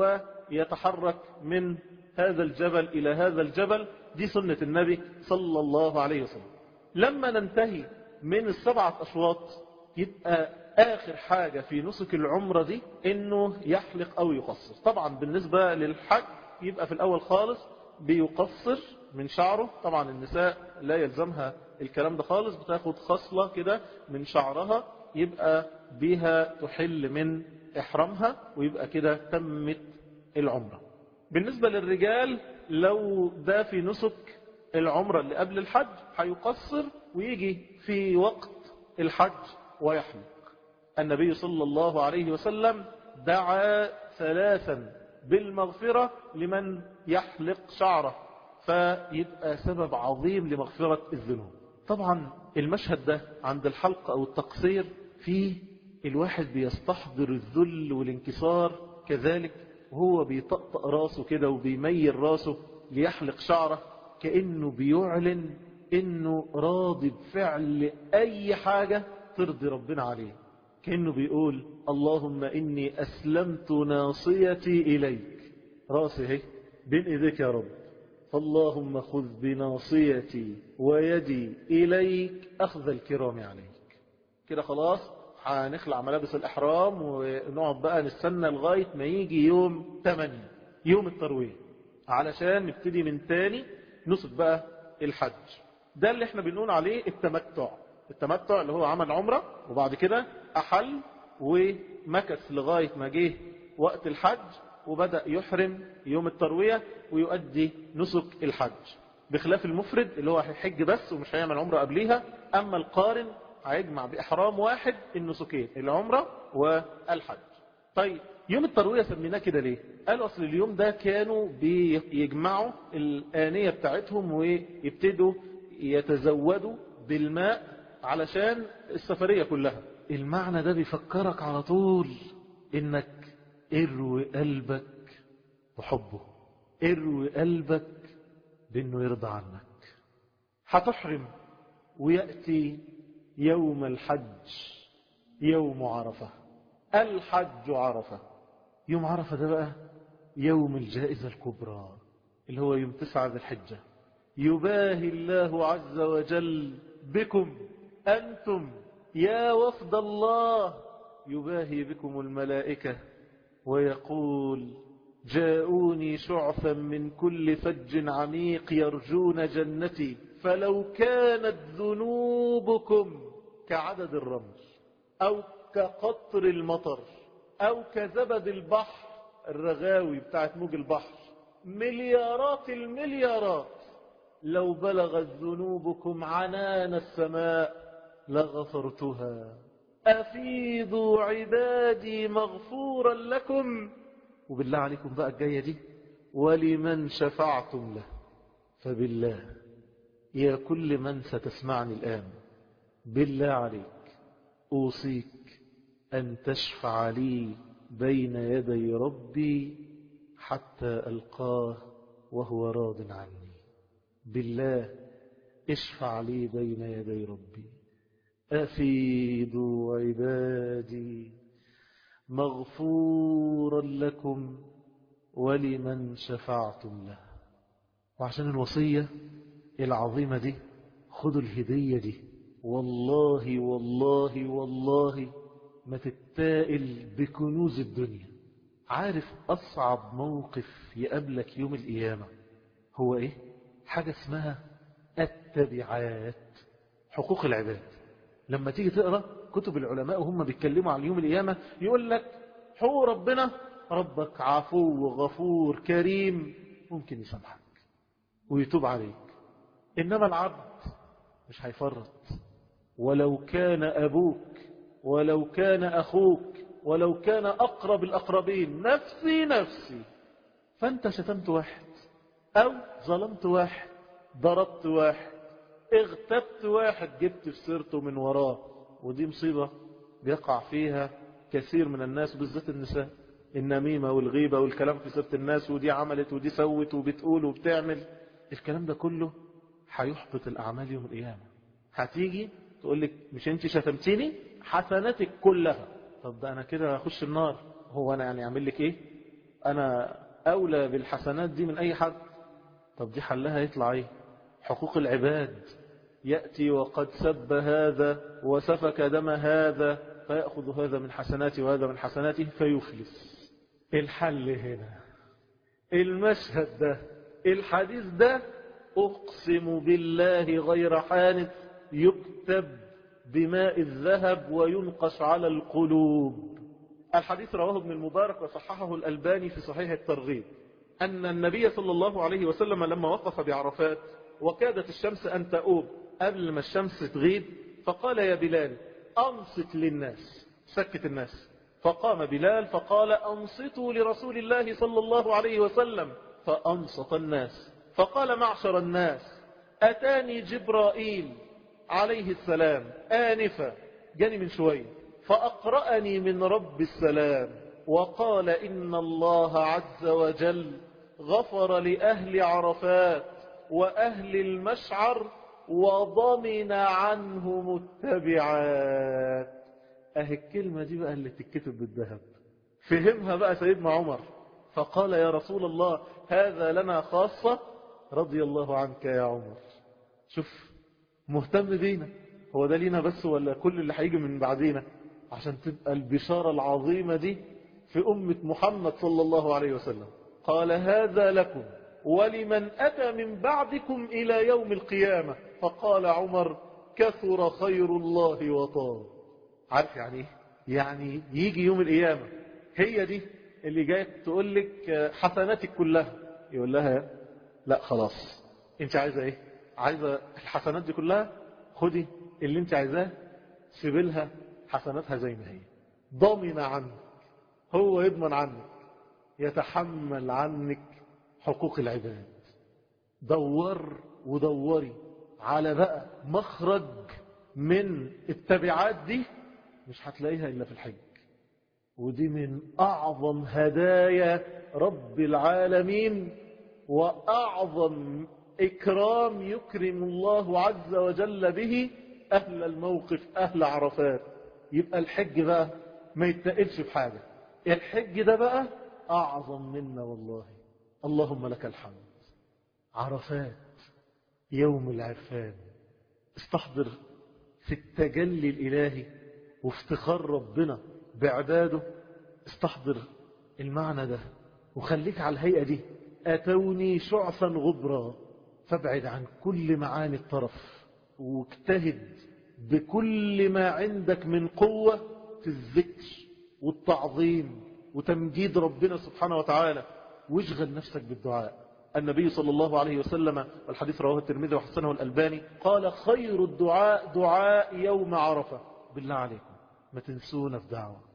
ويتحرك من هذا الجبل إلى هذا الجبل. دي سنة النبي صلى الله عليه وسلم. لما ننتهي من السبعة أشواط يبقى آخر حاجة في نسك العمرة دي إنه يحلق أو يقصر. طبعا بالنسبة للحج يبقى في الأول خالص بيقصر من شعره، طبعا النساء لا يلزمها الكلام ده خالص، بتاخد خصلة كده من شعرها يبقى بها تحل من إحرامها ويبقى كده تمت العمرة. بالنسبة للرجال لو ده في نسك العمرة اللي قبل الحج هيقصر ويجي في وقت الحج ويحلق. النبي صلى الله عليه وسلم دعا ثلاثا بالمغفرة لمن يحلق شعره، فيبقى سبب عظيم لمغفرة الذنوب. طبعا المشهد ده عند الحلق أو التقصير فيه الواحد بيستحضر الذل والانكسار، كذلك وهو بيطقطق راسه كده وبيميل راسه ليحلق شعره كأنه بيعلن إنه راضي بفعل أي حاجة ترضي ربنا عليه، كأنه بيقول اللهم إني أسلمت ناصيتي إليك، راسي هي بين إيديك يا رب، فاللهم خذ بناصيتي ويدي إليك أخذ الكرام عليك. كده خلاص هنخلع ملابس الإحرام ونقعد بقى نستنى لغاية ما يجي يوم ثمانية يوم التروية علشان نبتدي من تاني نسك بقى الحج. ده اللي احنا بنقول عليه التمتع. التمتع اللي هو عمل عمرة وبعد كده أحل ومكث لغاية ما جه وقت الحج وبدأ يحرم يوم التروية ويؤدي نسك الحج، بخلاف المفرد اللي هو هيحج بس ومش هيعمل عمرة قبليها. أما القارن هيجمع بإحرام واحد النسكين العمرة والحج. طيب يوم التروية سميناه كده ليه؟ قالوا أصل اليوم ده كانوا بيجمعوا الآنية بتاعتهم ويبتدوا يتزودوا بالماء علشان السفرية كلها. المعنى ده بيفكرك على طول إنك اروي قلبك بحبه، اروي قلبك بأنه يرضى عنك. هتحرم ويأتي يوم الحج يوم عرفة، الحج عرفة. يوم عرفة ده بقى يوم الجائزة الكبرى اللي هو يوم تسعة ذي الحجة. يباهي الله عز وجل بكم أنتم يا وفد الله، يباهي بكم الملائكة ويقول جاءوني شعثا من كل فج عميق يرجون جنتي، فلو كانت ذنوبكم كعدد الرمل أو كقطر المطر أو كزبد البحر، الرغاوي بتاعت موج البحر، مليارات المليارات، لو بلغت ذنوبكم عنان السماء لغفرتها، أفيضوا عبادي مغفورا لكم. وبالله عليكم بقى الجاية دي ولمن شفعتم له. فبالله يا كل من ستسمعني الآن، بالله عليك أوصيك أن تشفع لي بين يدي ربي حتى ألقاه وهو راض عني. بالله اشفع لي بين يدي ربي. أفيدوا عبادي مغفورا لكم ولمن شفعتم له. وعشان الوصية العظيمة دي خدوا الهدية دي، والله والله والله ما تتائل بكنوز الدنيا. عارف أصعب موقف يقابلك يوم القيامة هو إيه؟ حاجة اسمها التبعات، حقوق العباد. لما تيجي تقرأ كتب العلماء وهم بيتكلموا عن يوم القيامة يقول لك حقوق ربنا، ربك عفو غفور كريم، ممكن يسامحك ويتوب عليك. إنما العبد مش هيفرط، ولو كان أبوك ولو كان أخوك ولو كان أقرب الأقربين، نفسي نفسي. فأنت شتمت واحد أو ظلمت واحد، ضربت واحد، اغتبت واحد، جبت في سيرته من وراه. ودي مصيبة بيقع فيها كثير من الناس بالذات النساء، النميمة والغيبة والكلام في سيرة الناس، ودي عملت ودي سوت وبتقول وبتعمل. الكلام ده كله هيحبط الأعمال يوم القيامة. هتيجي تقول لك مش انت شتمتيني، حسناتك كلها. طب ده انا كده هخش النار، هو انا يعني اعمل لك ايه؟ انا اولى بالحسنات دي من اي حد. طب دي حلها يطلع ايه؟ حقوق العباد. يأتي وقد سب هذا وسفك دم هذا فيأخذ هذا من حسناته وهذا من حسناته فيفلس. الحل هنا المشهد ده، الحديث ده، أقسم بالله غير حانث يكتب بماء الذهب وينقش على القلوب. الحديث رواه ابن المبارك وصححه الألباني في صحيح الترغيب، أن النبي صلى الله عليه وسلم لما وقف بعرفات وكادت الشمس أن تؤوب قبل ما الشمس تغيب، فقال يا بلال أنصت للناس، سكت الناس. فقام بلال فقال أنصتوا لرسول الله صلى الله عليه وسلم، فأنصت الناس. فقال معشر الناس أتاني جبرائيل عليه السلام آنفا، جاني من شوية، فأقرأني من رب السلام وقال إن الله عز وجل غفر لأهل عرفات وأهل المشعر وضمن عنهم التبعات. أهي الكلمة دي بقى اللي تتكتب بالذهب. فهمها بقى سيدنا عمر فقال يا رسول الله هذا لنا خاصة، رضي الله عنك يا عمر. شوف مهتم بينا، هو ده لينا بس ولا كل اللي هيجي من بعدينا؟ عشان تبقى البشارة العظيمة دي في أمة محمد صلى الله عليه وسلم. قال هذا لكم ولمن أتى من بعدكم إلى يوم القيامة. فقال عمر كثر خير الله وطاب. عارف يعني ايه؟ يعني يجي يوم القيامة هي دي اللي جاية تقول لك حسناتك كلها، يقول لها لا خلاص، انت عايزة ايه؟ عايزة الحسنات دي كلها؟ خدي اللي انت عايزاه، سيبلها حسناتها زي ما هي. ضامن عنك، هو يضمن عنك، يتحمل عنك حقوق العباد. دور ودوري على بقى مخرج من التبعات دي، مش هتلاقيها إلا في الحج. ودي من أعظم هدايا رب العالمين وأعظم إكرام يكرم الله عز وجل به أهل الموقف، أهل عرفات. يبقى الحج بقى ما يتقلش بحاجة. الحج ده بقى أعظم منا والله. اللهم لك الحمد. عرفات يوم العرفان، استحضر في التجلي الإلهي وافتخار ربنا بعباده، استحضر المعنى ده وخليك على الهيئة دي. أتوني شعثا غبرا، فابعد عن كل معاني الطرف واجتهد بكل ما عندك من قوة في الذكر والتعظيم وتمجيد ربنا سبحانه وتعالى، واشغل نفسك بالدعاء. النبي صلى الله عليه وسلم والحديث رواه الترمذي وحسنه الألباني قال خير الدعاء دعاء يوم عرفة. بالله عليكم ما تنسونا في دعوة،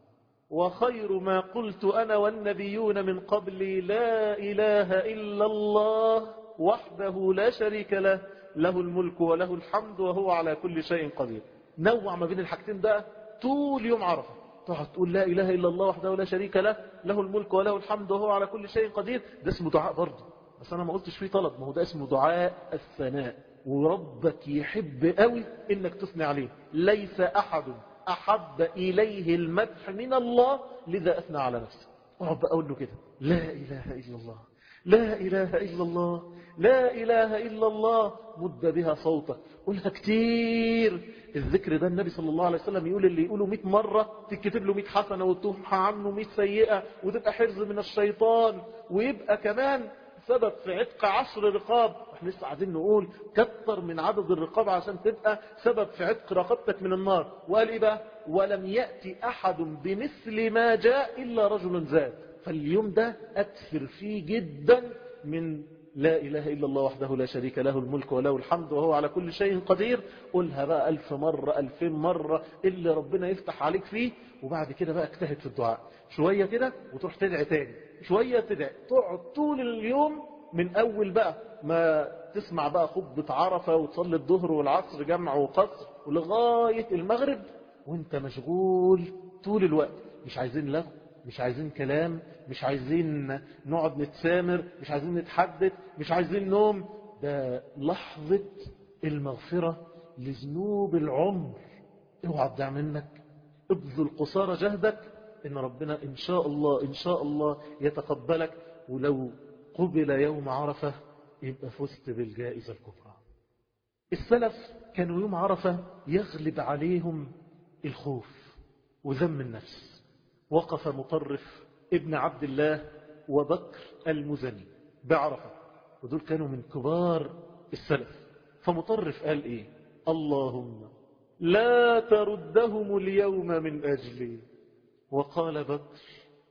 وخير ما قلت أنا والنبيون من قبلي لا إله إلا الله وحده لا شريك له له الملك وله الحمد وهو على كل شيء قدير. نوع ما بين الحاجتين بقى طول يوم عرفة، تقعد تقول لا إله إلا الله وحده لا شريك له له الملك وله الحمد وهو على كل شيء قدير. ده اسمه دعاء برضه، بس أنا ما قلتش فيه طلب، ما هو ده اسمه دعاء الثناء، وربك يحب قوي إنك تثني عليه. ليس أحد أحب إليه المدح من الله لذا أثنى على نفسه. اقعد بقى أقول له كده لا إله إلا الله لا إله إلا الله لا إله إلا الله، مد بها صوتك، قولها كتير. الذكر ده النبي صلى الله عليه وسلم يقول اللي يقوله مئة مرة تكتب له مئة حسنة وتمحى عنه مئة سيئة وتبقى حرز من الشيطان، ويبقى كمان سبب في عتق عشر رقاب. احنا لسه عايزين نقول كتر من عدد الرقاب عشان تبقى سبب في عتق رقبتك من النار. وقال ايه بقى؟ ولم يأتي أحد بمثل ما جاء إلا رجل زاد. فاليوم ده أكثر فيه جدا من لا إله إلا الله وحده لا شريك له الملك وله الحمد وهو على كل شيء قدير. قولها بقى ألف مرة ألفين مرة اللي ربنا يفتح عليك فيه. وبعد كده بقى اجتهد في الدعاء شوية كده وتروح تدعي تاني شوية تدعي، تقعد طول اليوم من أول بقى ما تسمع بقى خطبة عرفة وتصلي الظهر والعصر جمع وقصر ولغاية المغرب وانت مشغول طول الوقت. مش عايزين لغو، مش عايزين كلام، مش عايزين نقعد نتسامر، مش عايزين نتحدث، مش عايزين نوم. ده لحظة المغفرة لذنوب العمر. اوعى تضيع منك، ابذل قصارى جهدك ان ربنا ان شاء الله ان شاء الله يتقبلك. ولو قبل يوم عرفة يبقى فزت بالجائزة الكبرى. السلف كانوا يوم عرفة يغلب عليهم الخوف وذم النفس. وقف مطرف ابن عبد الله وبكر المزني بعرفة، ودول كانوا من كبار السلف. فمطرف قال ايه؟ اللهم لا تردهم اليوم من أجلي. وقال بكر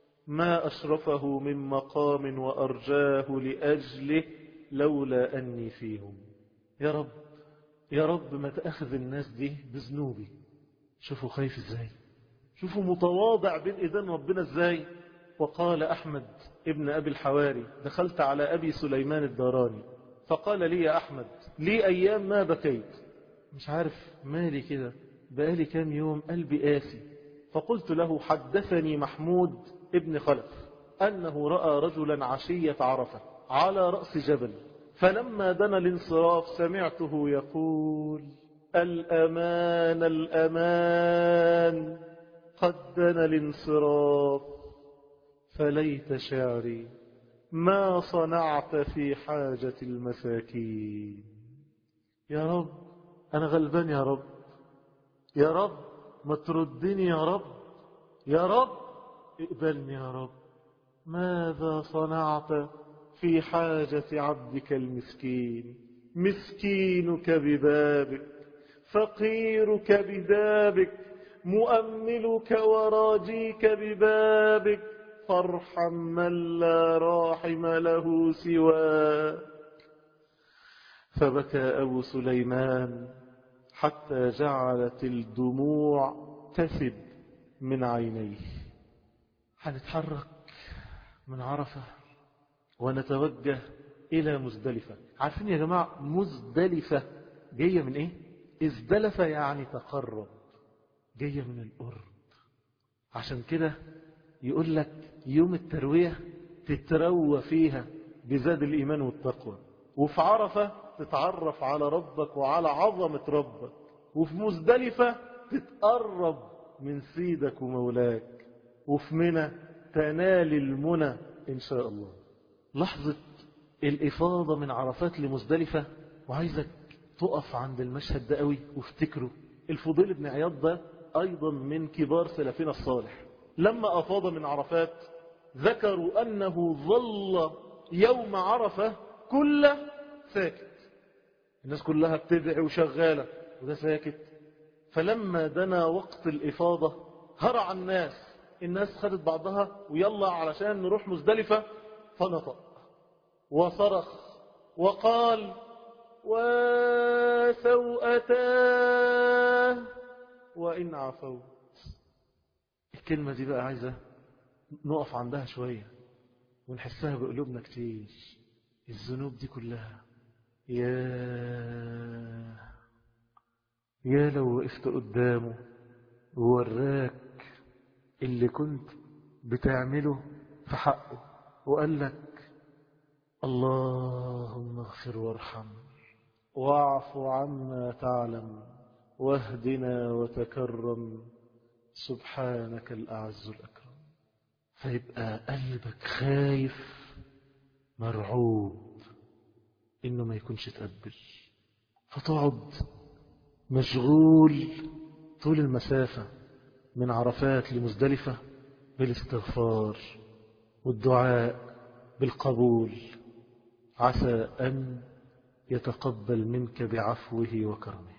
ما أشرفه من مقام وأرجاه لأجله لولا أني فيهم. يا رب يا رب ما تأخذ الناس دي بذنوبي. شوفوا خايف ازاي، شوفوا متواضع بين إذن ربنا ازاي. وقال أحمد ابن أبي الحواري دخلت على أبي سليمان الداراني فقال لي يا أحمد لي أيام ما بكيت، مش عارف مالي كده بقالي كام يوم قلبي قاسي. فقلت له حدثني محمود ابن خلف أنه رأى رجلا عشية عرفة على رأس جبل، فلما دنا الانصراف سمعته يقول الأمان الأمان قد دنا الانصراف فليت شعري ما صنعت في حاجة المساكين. يا رب أنا غلبان يا رب، يا رب ما تردني يا رب، يا رب اقبلني يا رب. ماذا صنعت في حاجة عبدك المسكين؟ مسكينك ببابك، فقيرك ببابك، مؤملك وراجيك ببابك، فارحم من لا راحم له سواك. فبكى أبو سليمان حتى جعلت الدموع تسب من عينيه. هنتحرك من عرفة ونتوجه إلى مزدلفة. عارفين يا جماعة مزدلفة جاية من إيه؟ ازدلف يعني تقرب، جاية من القرب. عشان كده يقول لك يوم التروية تتروى فيها بزاد الإيمان والتقوى، وفي عرفة تتعرف على ربك وعلى عظمة ربك، وفي مزدلفة تتقرب من سيدك ومولاك، وفي منى تنال المنى إن شاء الله. لحظة الإفاضة من عرفات لمزدلفة، وعايزك تقف عند المشهد ده قوي وافتكره. الفضيل بن عياض ده أيضا من كبار سلفنا الصالح، لما أفاض من عرفات ذكروا أنه ظل يوم عرفة كله ساكت، الناس كلها بتدعي وشغالة وده ساكت. فلما دنا وقت الإفاضة هرع الناس، الناس خدت بعضها ويلا علشان نروح مزدلفة، فنطق وصرخ وقال وسوءتاه وإن عفوت. الكلمة دي بقى عايزة نقف عندها شوية ونحسها بقلوبنا كتير. الذنوب دي كلها، يا يا لو وقفت قدامه ووراك اللي كنت بتعمله في حقه وقال لك اللهم اغفر وارحم واعف عما تعلم واهدنا وتكرم سبحانك الأعز الأكرم، فيبقى قلبك خايف مرعوب إنه ما يكونش تقبل، فتقعد مشغول طول المسافة من عرفات لمزدلفة بالاستغفار والدعاء بالقبول، عسى أن يتقبل منك بعفوه وكرمه.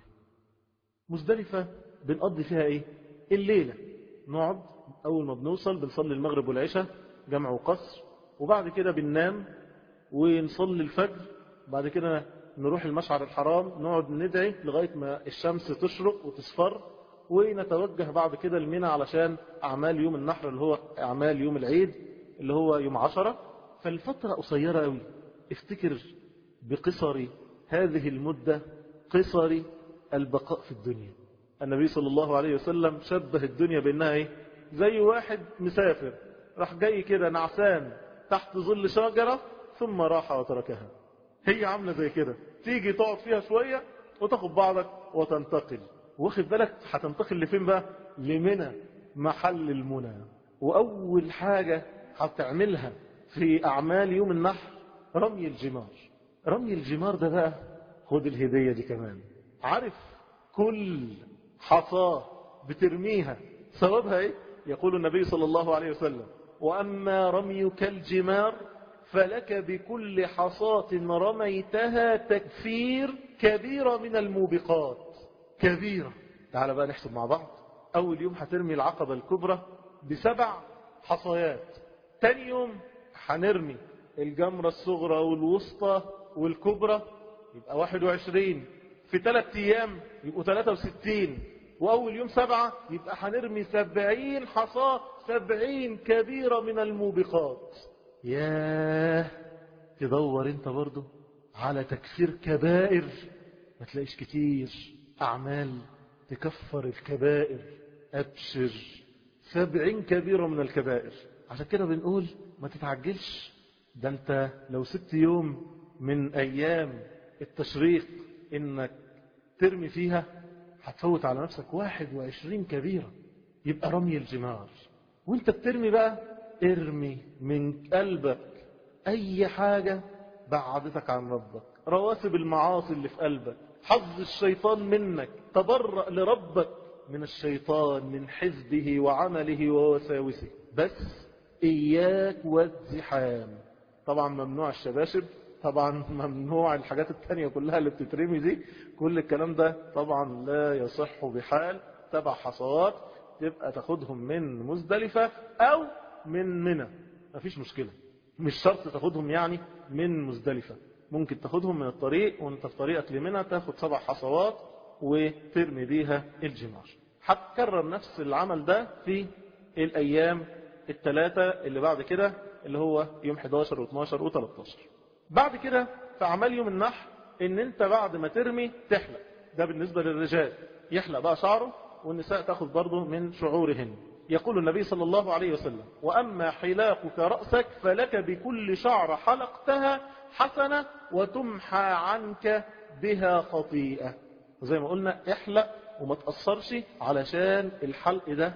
مزدلفة بنقضي فيها إيه؟ الليلة نقعد، أول ما بنوصل بنصلي المغرب والعشاء جمع وقصر، وبعد كده بننام ونصلي الفجر، بعد كده نروح المشعر الحرام نقعد ندعي لغاية ما الشمس تشرق وتصفر، ونتوجه بعد كده لمنى علشان أعمال يوم النحر اللي هو أعمال يوم العيد اللي هو يوم عشرة. فالفترة قصيرة قوي. افتكر بقصر هذه المدة قصر البقاء في الدنيا. النبي صلى الله عليه وسلم شبه الدنيا بأنها ايه؟ زي واحد مسافر راح جاي كده نعسان تحت ظل شجرة ثم راح وتركها. هي عاملة زي كده، تيجي تقعد فيها شوية وتاخد بعضك وتنتقل. واخد بالك هتنتقل لفين بقى؟ لمنى، محل المنى. وأول حاجة هتعملها في أعمال يوم النحر رمي الجمار. رمي الجمار ده بقى خد الهدية دي كمان. عارف كل حصاة بترميها ثوابها ايه؟ يقول النبي صلى الله عليه وسلم وأما رميك الجمار فلك بكل حصاة رميتها تكفير كبيرة من الموبقات. كبيرة. تعال بقى نحسب مع بعض. أول يوم هترمي العقبة الكبرى بسبع حصيات، تاني يوم هنرمي الجمرة الصغرى والوسطى والكبرى يبقى واحد وعشرين، في ثلاث أيام يبقوا ثلاثة وستين، وأول يوم سبعة يبقى هنرمي سبعين حصاة، سبعين كبيرة من الموبقات. ياه، تدور انت برضو على تكفير كبائر ما تلاقيش كتير أعمال تكفر الكبائر. أبشر، سبعين كبيرة من الكبائر. عشان كده بنقول ما تتعجلش، ده انت لو ست يوم من أيام التشريق انك ترمي فيها هتفوت على نفسك واحد وعشرين كبيرة. يبقى رمي الجمار وانت بترمي بقى ارمي من قلبك اي حاجة بعدتك عن ربك، رواسب المعاصي اللي في قلبك، حظ الشيطان منك، تبرأ لربك من الشيطان من حزبه وعمله ووساوسه. بس اياك والزحام. طبعا ممنوع الشباشب، طبعا ممنوع الحاجات التانية كلها اللي بتترمي دي، كل الكلام ده طبعا لا يصح بحال. تبع حصوات تبقى تاخدهم من مزدلفة او من منى، مفيش مشكلة. مش شرط تاخدهم يعني من مزدلفة، ممكن تاخدهم من الطريق وانت في طريقك لمنى تاخد سبع حصوات وترمي بيها الجمار. هتكرر نفس العمل ده في الايام الثلاثة اللي بعد كده اللي هو يوم حداشر واثناشر وتلتاشر. بعد كده في أعمال يوم النحر ان انت بعد ما ترمي تحلق. ده بالنسبة للرجال يحلق بقى شعره، والنساء تاخذ برضه من شعورهن. يقول النبي صلى الله عليه وسلم وأما حلاقك رأسك فلك بكل شعر حلقتها حسنة وتمحى عنك بها خطيئة. وزي ما قلنا احلق وما تأثرش علشان الحلق ده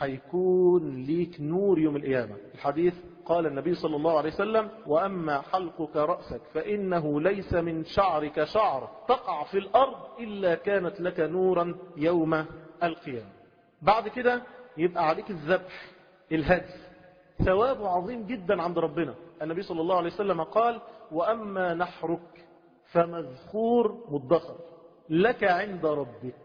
هيكون ليك نور يوم القيامة. الحديث قال النبي صلى الله عليه وسلم وأما حلقك رأسك فإنه ليس من شعرك شعر تقع في الأرض إلا كانت لك نورا يوم القيامة. بعد كده يبقى عليك الذبح، الهدي، ثوابه عظيم جدا عند ربنا. النبي صلى الله عليه وسلم قال وأما نحرك فمذخور مدخر لك عند ربك.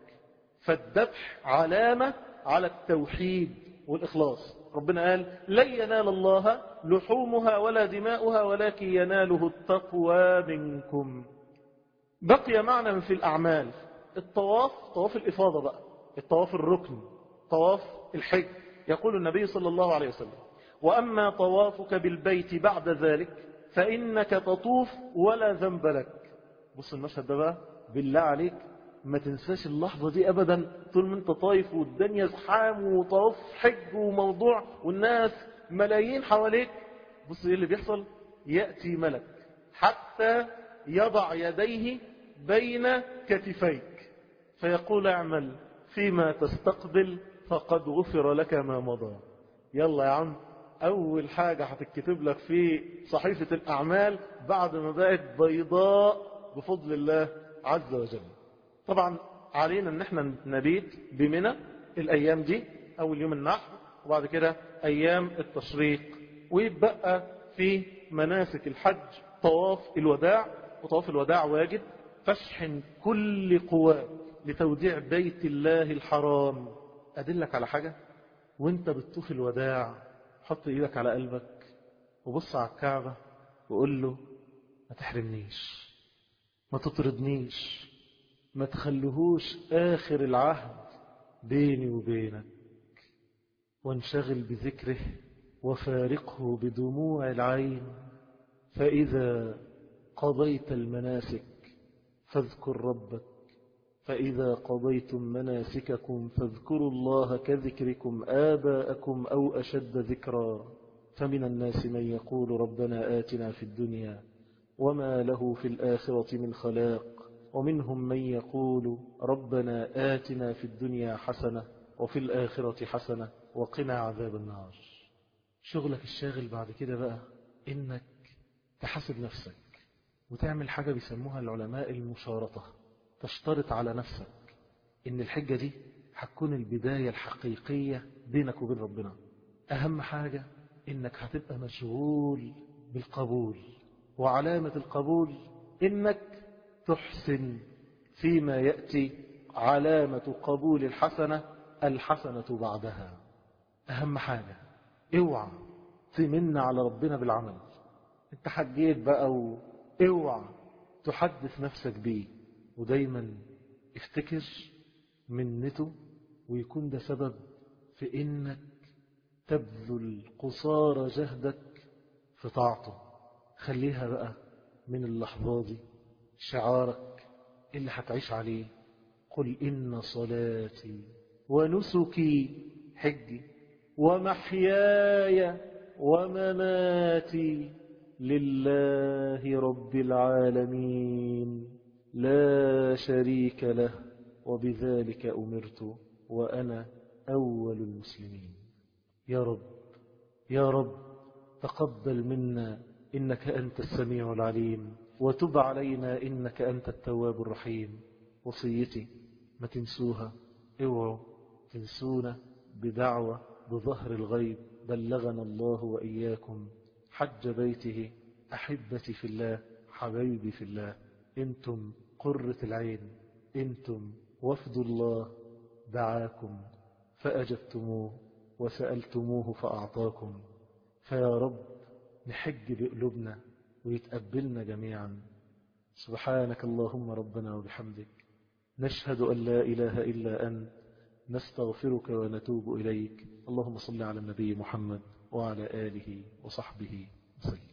فالذبح علامة على التوحيد والإخلاص. ربنا قال لن ينال الله لحومها ولا دماؤها ولكن يناله التقوى منكم. بقي معنا في الأعمال الطواف، طواف الإفاضة بقى، الطواف الركن، طواف الحج يقول النبي صلى الله عليه وسلم: وأما طوافك بالبيت بعد ذلك فإنك تطوف ولا ذنب لك. بص المشهد ده بقى، بالله عليك ما تنساش اللحظة دي أبدا. طول ما انت طايف والدنيا زحام وطواف حج وموضوع والناس ملايين حواليك، بص ايه اللي بيحصل. يأتي ملك حتى يضع يديه بين كتفيك فيقول: اعمل فيما تستقبل فقد غفر لك ما مضى. يلا يا عم، أول حاجة هتتكتب لك في صحيفة الأعمال بعد ما بقت بيضاء بفضل الله عز وجل. طبعا علينا ان احنا نبيت بمنى الأيام دي، أول يوم النحر وبعد كده أيام التشريق، ويتبقى في مناسك الحج طواف الوداع. وطواف الوداع واجب. فاشحن كل قواك لتوديع بيت الله الحرام. أدلك على حاجة، وانت بتطوف الوداع حط ايدك على قلبك وبص على الكعبة وقول له: ما تحرمنيش، ما تطردنيش، ما تخليهوش آخر العهد بيني وبينك. وانشغل بذكره وفارقه بدموع العين. فإذا قضيت المناسك فاذكر ربك، فإذا قضيتم مناسككم فاذكروا الله كذكركم آباءكم أو أشد ذكرا. فمن الناس من يقول ربنا آتنا في الدنيا وما له في الآخرة من خلاق، ومنهم من يقول ربنا آتنا في الدنيا حسنة وفي الآخرة حسنة وقنا عذاب النار. شغلك الشاغل بعد كده بقى إنك تحاسب نفسك وتعمل حاجة بيسموها العلماء المشارطة. تشترط على نفسك إن الحجة دي هتكون البداية الحقيقية بينك وبين ربنا. أهم حاجة إنك هتبقى مشغول بالقبول، وعلامة القبول إنك تحسن فيما يأتي. علامة قبول الحسنة الحسنة بعدها. أهم حاجة اوعى تمن على ربنا بالعمل. انت حجيت بقى، واوعى تحدث نفسك بيه، ودايما افتكر منته ويكون ده سبب في انك تبذل قصارى جهدك في طاعته. خليها بقى من اللحظة دي شعارك اللي هتعيش عليه. قل إن صلاتي ونسكي حجي ومحياي ومماتي لله رب العالمين لا شريك له وبذلك أمرت وأنا أول المسلمين. يا رب يا رب تقبل منا إنك أنت السميع العليم، وتب علينا إنك أنت التواب الرحيم. وصيتي ما تنسوها، اوعوا تنسونا بدعوة بظهر الغيب بلغنا الله وإياكم حج بيته. أحبتي في الله، حبايبي في الله، انتم قرة العين، انتم وفد الله دعاكم فأجبتموه وسألتموه فأعطاكم. فيا رب نحج بقلوبنا ويتقبلنا جميعا. سبحانك اللهم ربنا وبحمدك، نشهد أن لا إله إلا أنت، نستغفرك ونتوب إليك. اللهم صل على النبي محمد وعلى آله وصحبه وسلم.